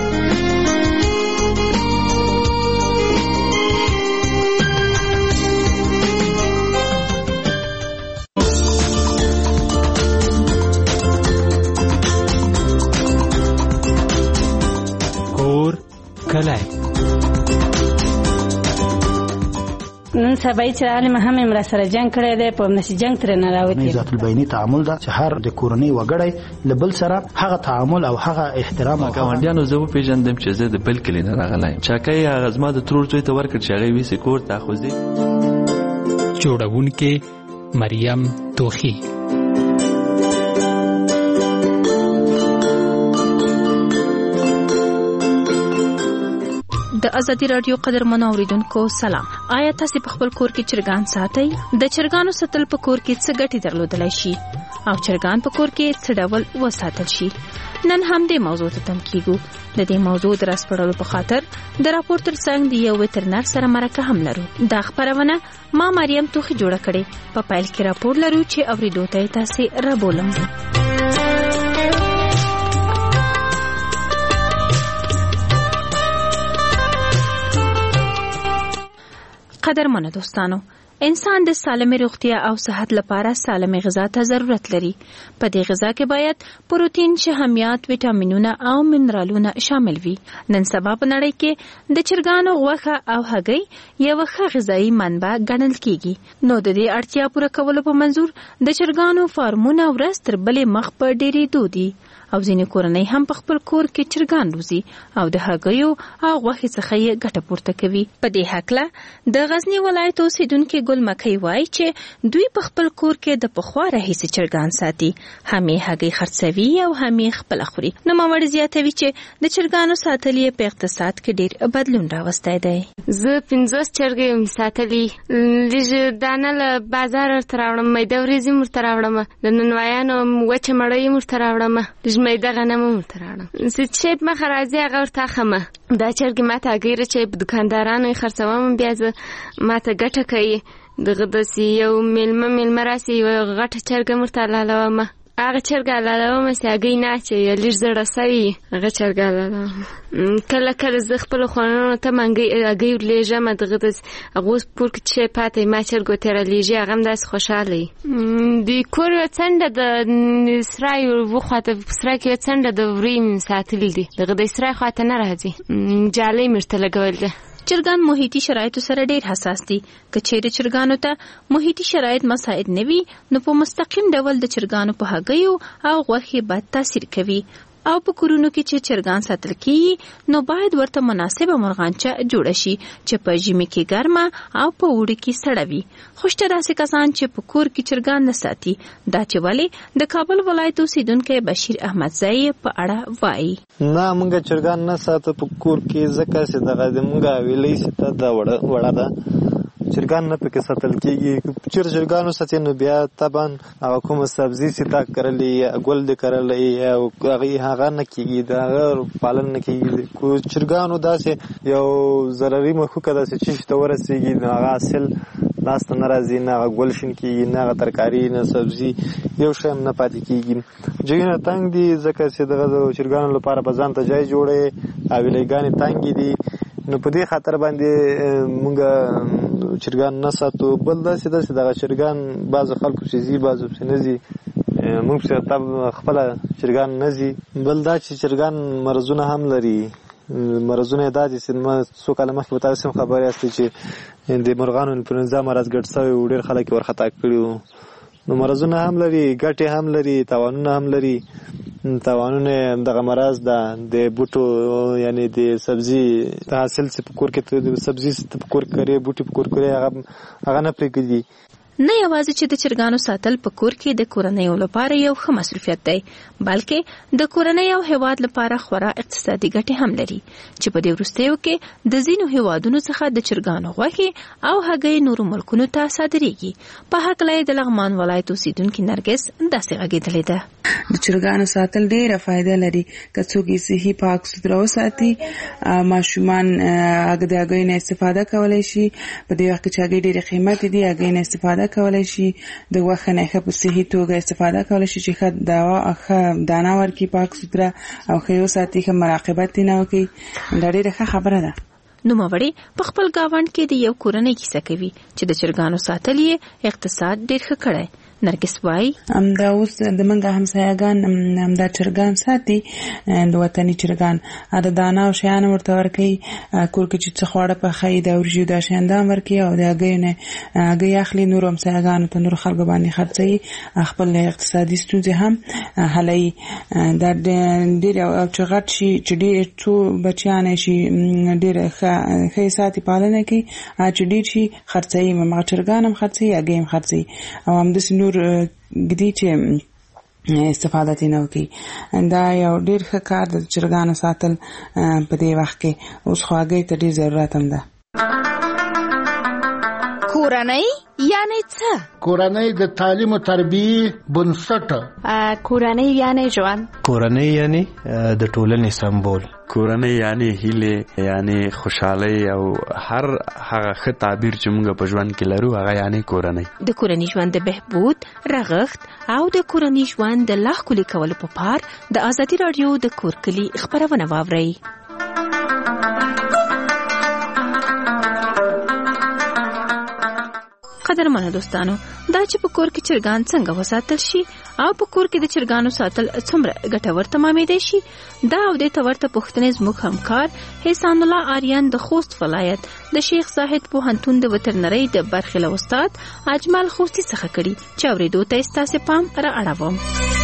کور کلای
نن سبا چې عالم هم امر سره جنگ کړی دی په نشي جنگ تر نه راوتی
ذات البینی تعامل دا چې هر د کورنۍ وګړی لبل سره هغه تعامل او هغه احترام او
ګاونډیانو زه په پیژندم چې زه د بل کلی نه راغلایم چاکای هغه زما د ترور ځای ته ورکړ چې هغه وی سکور تاخذي
جوړونکې مریم توخی.
د ازادي رادیو قدرمنو اوریدونکو سلام. آیا تاسو په خپل کور کې چرګان ساتئ؟ د چرګانو ساتل په کور کې څه ګټې درلودلای شي او چرګان په کور کې څه ډول وساتل شي؟ نن هم دې موضوع ته تم کیږو. د دې موضوع د راسپړلو په خاطر د راپور ترڅنګ د یو وترنر سره مرکه هم لرو. دا خبرونه ما مریم توخی جوړه کړې. په پایل کې راپور لرو چې اوریدو ته تاسو را بولم. قدرمنو دوستانو انسان د سالمه روغتیا او صحت لپاره سالمه غذا ته ضرورت لري. په دې غذا کې باید پروتین، شحمیات، ویټامینونه او منرالونه شامل وي. نن سبا په نړۍ کې د چرګانو غوښه او هګۍ یو ښه غذایی منبع ګڼل کیږي. نو د دې اړتیا پوره کولو په منظور د چرګانو فارمونه ورځ تر بلې مخ په ډېرېدو دي او ځینې کورنۍ هم په خپل کور کې چرګان روزي او د هګیو او غوښې څخه یې ګټه پورته کوي. په دې هکله د غزنی ولایت اوسیدونکو ګل مکۍ وایي چې دوی په خپل کور کې د پخوا راهیسې چرګان ساتي، هم یې هګۍ خرڅوي او هم یې خپله خوري. نوموړې زیاتوي چې د چرګانو ساتل یې په اقتصاد کې ډېر بدلون راوستی دی.
زه 50 چرګې یم ساتلي. لږ دانه له بازار ورته راوړم، میده وریځې م ورته راوړم، د ننوایانو وچه مړۍ م ورته راوړم، میده غنم ورته راوړم. چې په مخه راځي هغه ورته اخمه. دا چرګې ماته هګۍ رچوي، په دکاندارانو یې خرڅوم، بیا زه ماته ګټه کوي. دغه داسې یو میلمه راسي یوه غټه چرګه م ورته حلالومه. هغه چرګه حلالومه چې هګۍ نه اچوي، لږ زړه سوي هغه چرګه حلالوم. کله کله زه خپلو خوانانو ته هګۍ ورلېږم، دغه داسې هغه اوس پور کې چې پاته ما چرګو ته رالیږي، هغه هم داسې خوشحاله وي. د کور یوه څنډه د سرای وخواته په سرای کې یوه څنډه د وریو مې ساتلي دي، دغه د سرای خواته نه راځي، جالۍ مې ورته لګول ده.
چرګان محیطي شرایطو سره ډېر حساس دي. که چیرې چرګانو ته محیطي شرایط مساعد نه وي نو په مستقیم ډول د چرګانو په هګیو او غوښې بد تاثیر کوي. او په کورونو کې چې چرګان ساتل کیږي نو باید ورته مناسبه مرغانچه جوړ شي چې په ژمي کې ګرمه او په اوړي کې سړه وي. خوشته داسې کسان چې په کور کې چرګان نه ساتي دا چې ولې د کابل ولایت اوسیدونکي بشیر احمدزئی په اړه وایي.
نه مونږ چرګان نه ساتو په کور کې ځکه چې دغه د مونږه ویلې ستا دا وړه ده چرګان نه پکې ساتل کیږي. چرګانو ساتي نو بیا طبعا هغه کوم سبزي ستا کرلې ګل د کرلې او هغه نه کیږي دا پالن نه کیږي. کو چرګانو داسې یو ضروري مخکې داسې چې ته ورسېږي نو هغه اصل ناست ناراضي نه ګل شین کیږي نه ترکاری نه سبزي یو شیم نه پاتې کیږي. ځینې تنگ دي ځکه چې دغه چرګانو لپاره په ځان ته ځای جوړي او لګانې تنګ دي نو په دې خاطر باندې مونږ چرګان نه ساتو. بل داسې دغه چرګان بعض خلکو چې زی بعض په نزي مونږ څه تب خپل چرګان نزي. بل دا چې چرګان مرزونه هم لري. مرزونه دا چې ما څو کاله مخکې به تاسو خبرې یاست چې د مرغانو انفلونزا مرض ګډ شوی و ډېر خلک ورخطا کړي نو مرزونه هم لري ګټې هم لري تاوانونه هم لري. تاوانونه دغه مرض ده د بوټو یعنی د سبزي حاصل څخه په کور کې د سبزي په کور کې بوټي په کور کې هغه نه پرېږدي.
نه یوازې چې د چرګانو ساتل په کور کې د کورنۍ لپاره یو ښه مصرفیت دی بلکې د کورنۍ او هیواد لپاره خورا اقتصادي ګټې هم لري چې په دې وروستیو کې د ځینو هیوادونو څخه د چرګانو غوښې او هګۍ نورو ملکونو ته صادریږي. په هکله د لغمان ولایت اوسیدونکي نرګس داسې غږېدلې ده.
د چرګانو ساتل ډېره فایده لري که څوک یې صحي پاک سوتره وساتي. ماشومان د هګۍ نه استفاده کولی شي. په دې وخت کې چې هګۍ ډېرې قیمتي دي هګۍ نه استفاده کولای شي. د غوښې نه ښه په صحي توګه استفاده کولای شي چې ښه دانه ورکړي پاک سوتره او ښه یې وساتي ښه مراقبت یې نه وکړي. دا ډېره ښه خبره ده.
نوموړی په خپل گاونډ کې د یو کورنۍ کیسه کوي چې د چرګانو ساتل یې اقتصاد ډېر ښه کړی. نرګس وایي
دا اوس د منګه همسایګان دا چرګان ساتي د وطني چرګان دا دانه او شیان ورته ورکوي. کور کې چې څه خواړه پخوي د ورجو دا شیان دا ورکوي او د هګۍ نه هګۍ اخلي نور همسایګانو ته نور خلکو باندې خرڅوي خپل اقتصادي ستونزې هم حلوي. دا ډېر او چې غټ شي چې ډېر څو بچیان شي ډېر ښه ساتي پالنه کوي چې ډېر شي خرڅوي مغه چرګان هم خرڅوي هګۍ هم خرڅوي او همداسې نور ګدي چې استفاده تینه وکي. دا یو ډېر ښه کار د چرګانو ساتل په دې وخت کې. اوس خو هګۍ ته ډېر ضرورت هم ده.
کورنۍ یعنی څه؟
کورنۍ د تعلیم او تربیې بنسټ.
کورنۍ یعنی ژوند.
کورنۍ یعنی د ټولنې سمبول.
کورنۍ یعنی هیله یعنی خوشحالي او هر هغه ښه تعبیر چې موږ په ژوند کې لرو هغه یعنی کورنۍ.
د کورنۍ ژوند د بهبود رغښت او د کورنۍ ژوند د لا ښکلي کولو په پار د ازادي رادیو د کور کلی خبرونه واورئ. قدرمنو دوستانو دا چې په کور کې چرګان څنګه وساتل شي او په کور کې د چرګانو ساتل څومره ګټور تمامېدای شي دا او د تورته پښتنې زموږ همکار حسین الله آریان د خوست ولایت د شیخ زاهد پوهنتون د وترنري د برخې له استاد اجمل خوستی څخه کړي چې اورېدو ته ستاسو پام را اړوم.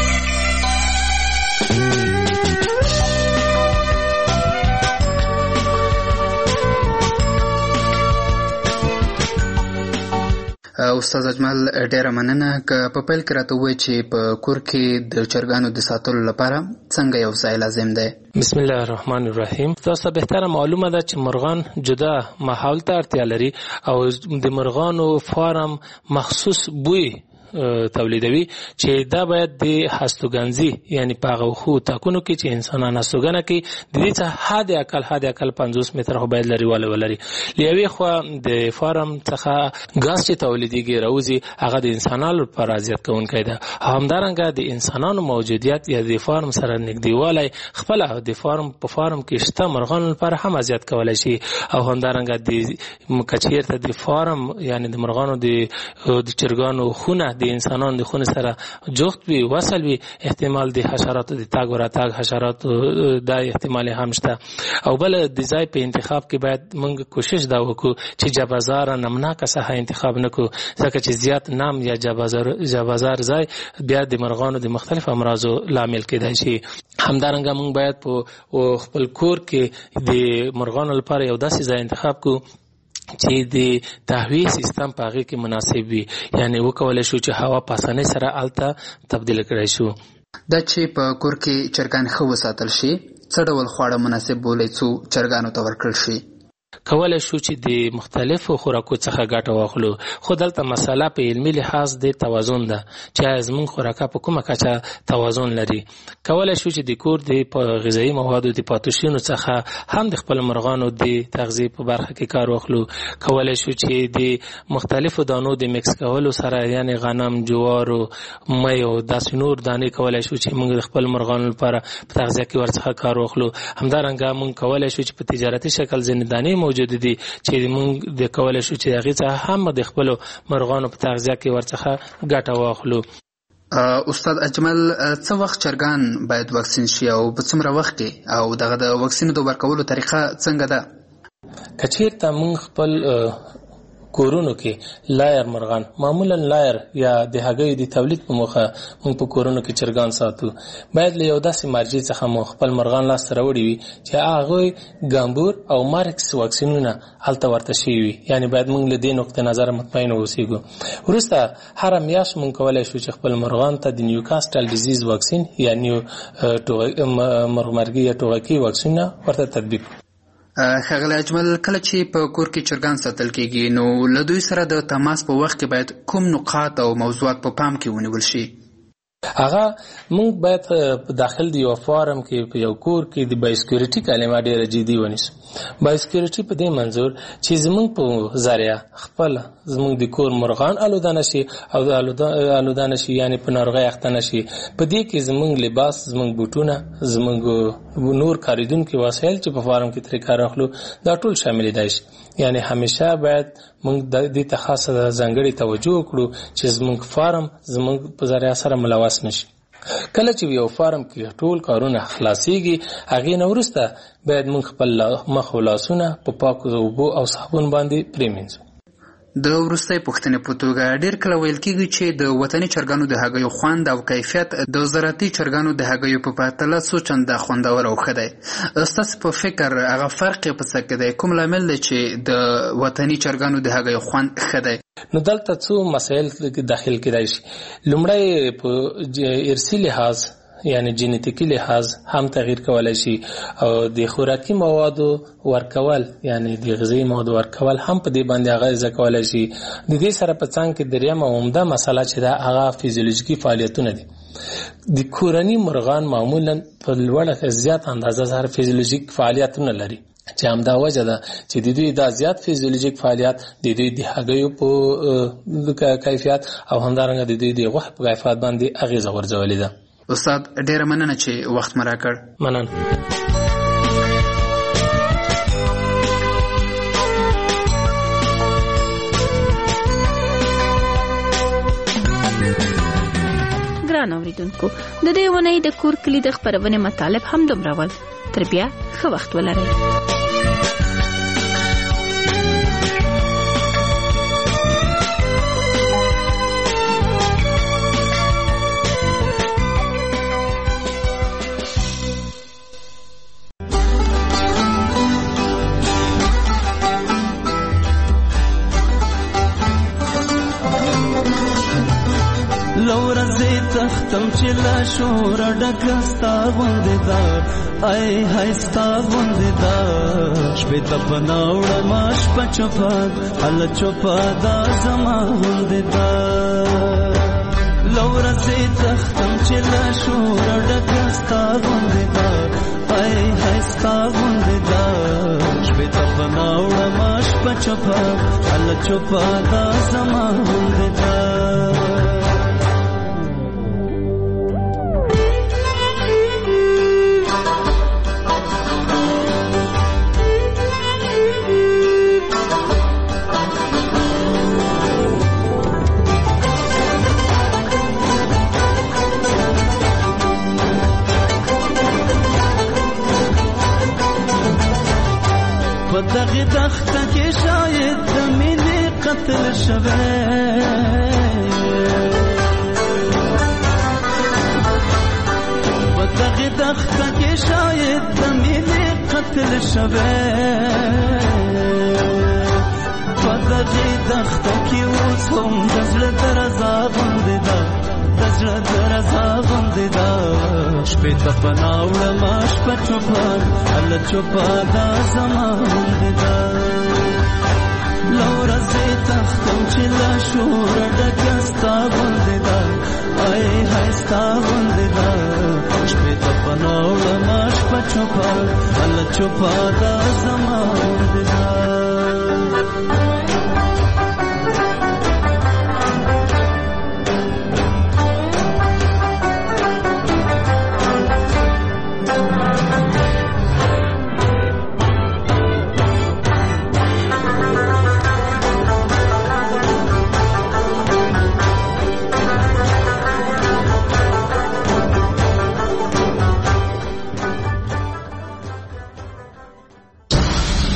استاد اجمل ډیره مننه که په پیل کې راته وایي چې په کور کې د چرګانو د ساتلو لپاره څنګه یو ځای لازم دی.
بسم الله الرحمن الرحیم. تاسو بهتره معلومه ده چې مرغان جدا ماحول ته اړتیا لري او د مرغانو فارم مخصوص بوی تولیدوي چې دا باید د هستوګنځي یعنی په هغه خو تاکونو کې چې انسانان هستوګنه کوي د دې څخه حد اقل 50 متره باید لري ولري. لیوي خو د فارم څخه غاز چې تولیديږي راوځي هغه د انسانانو لپاره اذیت کوونکی ده. همدارنګه د انسانانو موجودیت یا د فارم سره نږدېوالی خپل د فارم په فارم کې شته مرغانو لپاره هم اذیت کولای شي او همدارنګه د کچیر ته د فارم یعنی د مرغانو د چرګانو خونه د انسانانو د خونې سره جفت وي وصل وي احتمال د حشراتو د تاګ و راتاګ حشراتو دا احتمال هم شته. او بل د ځای په انتخاب کې باید موږ کوشش دا وکړو چې جبازار نمناکه ساحه انتخاب نکړو ځکه چې زیات نام یا جبازار ځای بیا د مرغانو د مختلف امراضو لامل کېدای شي. همدارنګه موږ باید په خپل کور کې د مرغانو لپاره یو داسې ځای انتخاب کړو چې د تهویه سیستم په هغې کې مناسب وي، یعنی وکولی شو چې هوا په اسانۍ سره هلته تبدیل کړی شو.
دا چې په کور کې چرګان ښه وساتل شي څه ډول خواړه مناسب بولئ څو چرګانو ته ورکړل شي؟
کولای شو چې د مختلفو خوراکو څخه ګټه واخلو، خو دلته مسله په علمي لحاظ د توازن ده چې آیا زموږ خوراکه په کومه کچه توازن لري. کولای شو چې د کور د غذایي موادو د پاتې شونو څخه هم د خپل مرغانو د تغذیې په برخه کې کار واخلو. کولای شو چې د مختلفو دانو د میکس کولو سره یعنی غنم، جوار او مۍ او داسې نور دانې کولای شو چې موږ د خپل مرغانو لپاره په تغذیه کې ورڅخه کار واخلو. همدارنګه موږ کولای شو چې په تجارتي شکل ځینې دانې موجود دي چې موږ د کولای شو چې هغې څخه هم د خپلو مرغانو په تغذیه کې ورڅخه ګټه واخلو.
استاد اجمل څه وخت چرګان باید واکسین شي او په څومره وخت کې، او دغه د واکسینو د ورکولو طریقه څنګه ده؟
که چېرته موږ خپل کورونو کې لایر مرغان، معمولا لایر یا د هګیو د تولید په موخه موږ په کورونو کې چرګان ساتو، باید له یو داسې مرجع څخه مو خپل مرغان لاسته راوړي وي چې هغوی ګامبور او مارکس واکسینونه هلته ورته شوي وي، یعنی باید موږ له دې نقطې نظره مطمئن واوسېږو. وروسته هره میاشت موږ کولی شو چې خپل مرغان ته د نیوکاسټل ډیزیز واکسین یا مرغمرګي یا ټوغکي واکسینونه ورته تطبیق کړو.
ښاغلی اجمل، کله چې په کور کې چرګان ساتل کېږي نو له دوی سره د تماس په وخت کې باید کوم نقاط او موضوعات په پام کې ونیول شي؟
هغه موږ باید په داخل د یو فارم کې په یو کور کې د بایوسکیورټي کلمه ډېره جدي ونیسو. بایوسکیورټي په دې منظور چې زموږ په ذریعه خپل زموږ د کور مرغان آلوده نشي او آلوده نشي یعنی په ناروغۍ اخته نشي. په دې کې زموږ لباس، زموږ بوټونه، زموږ نور کاریدونکي وسایل چې په فارم کې ترې کار اخلو دا ټول شاملېدای شي. یعنی همیشه باید موږ دې ته خاصه ځانګړې توجه وکړو چې زموږ فارم زموږ په ذریعه سره ملوث نشي. کله چې یو فارم کې ټول کارونه خلاصيږي هغې نه وروسته باید موږ خپل مخ او لاسونه په پاکو اوبو او صابون باندې پرېمینځو.
د وروستۍ پوښتنې په توګه ډېر کله ویل کېږي چې د وطني چرګانو د هګیو خوند او کیفیت د زراعتي چرګانو د هګیو په پرتله څو چنده خوندور او ښه دی. ستاسو په فکر هغه فرق یې په څه کې دی؟ کوم لامل دی چې د وطني چرګانو د هګیو خوند ښه دی؟
نو دلته څو مسایل داخل کېدای شي. لومړی په ارثي لحاظ یعنی جینیتیکی لحاظ هم تغییر کولای شي او د خوراکي موادو ورکول یعنی د غذایي موادو ورکول هم په دې باندې اغیزه کولای شي. د دې سره په څنګ کې درېیمه عمده مسله چې دا هغه فیزیولوژیکي فعالیتونه دي. د کورني مرغان معمولا په لوړه زیات اندازه سره فیزیولوژیک فعالیتونه لري چې همدا وجه ده چې د دوی دا زیات فیزیولوژیک فعالیت د دوی د هګیو په کیفیت او همدارنګه د دوی د غوښې په کیفیت باندې اغیزه غورځولې ده.
استاد ډېره مننه چې وخت مو راکړ.
مننه.
ګران اوریدونکو، د دې ونې د کور کلي د خبرونې مطالب هم دومره ول. تر بیا ښه وخت ولرئ.
تختم چې لا شور ډکستا غوندې دا ای هستا غوندې دا شپې ته بناوړه ماش په چوپا هل چوپا دا زما غوندې دا لور سي تختم چې لا شور ډکستا غوندې دا ای هستا غوندې دا شپې ته بناوړه ماش په چوپا هل چوپا دا زما غوندې دا دغه دښته کې شاید د مینې قتل شوی په دغه دښته کې شاید د مینې قتل شوی په دغه دښته کې اوس هم د زړه درزا غوندې ده د زړه درزا غوندې ده شپې ته پناه وړمه شپه چوپه هله چوپه دا زما غوندې ده له ورځې تښتم چې له شوره ډکه ستا غوندې ده ای های ستا غوندې ده شپې ته پناه وړمه شپه چوپه هله چوپه دا زما غوندې ده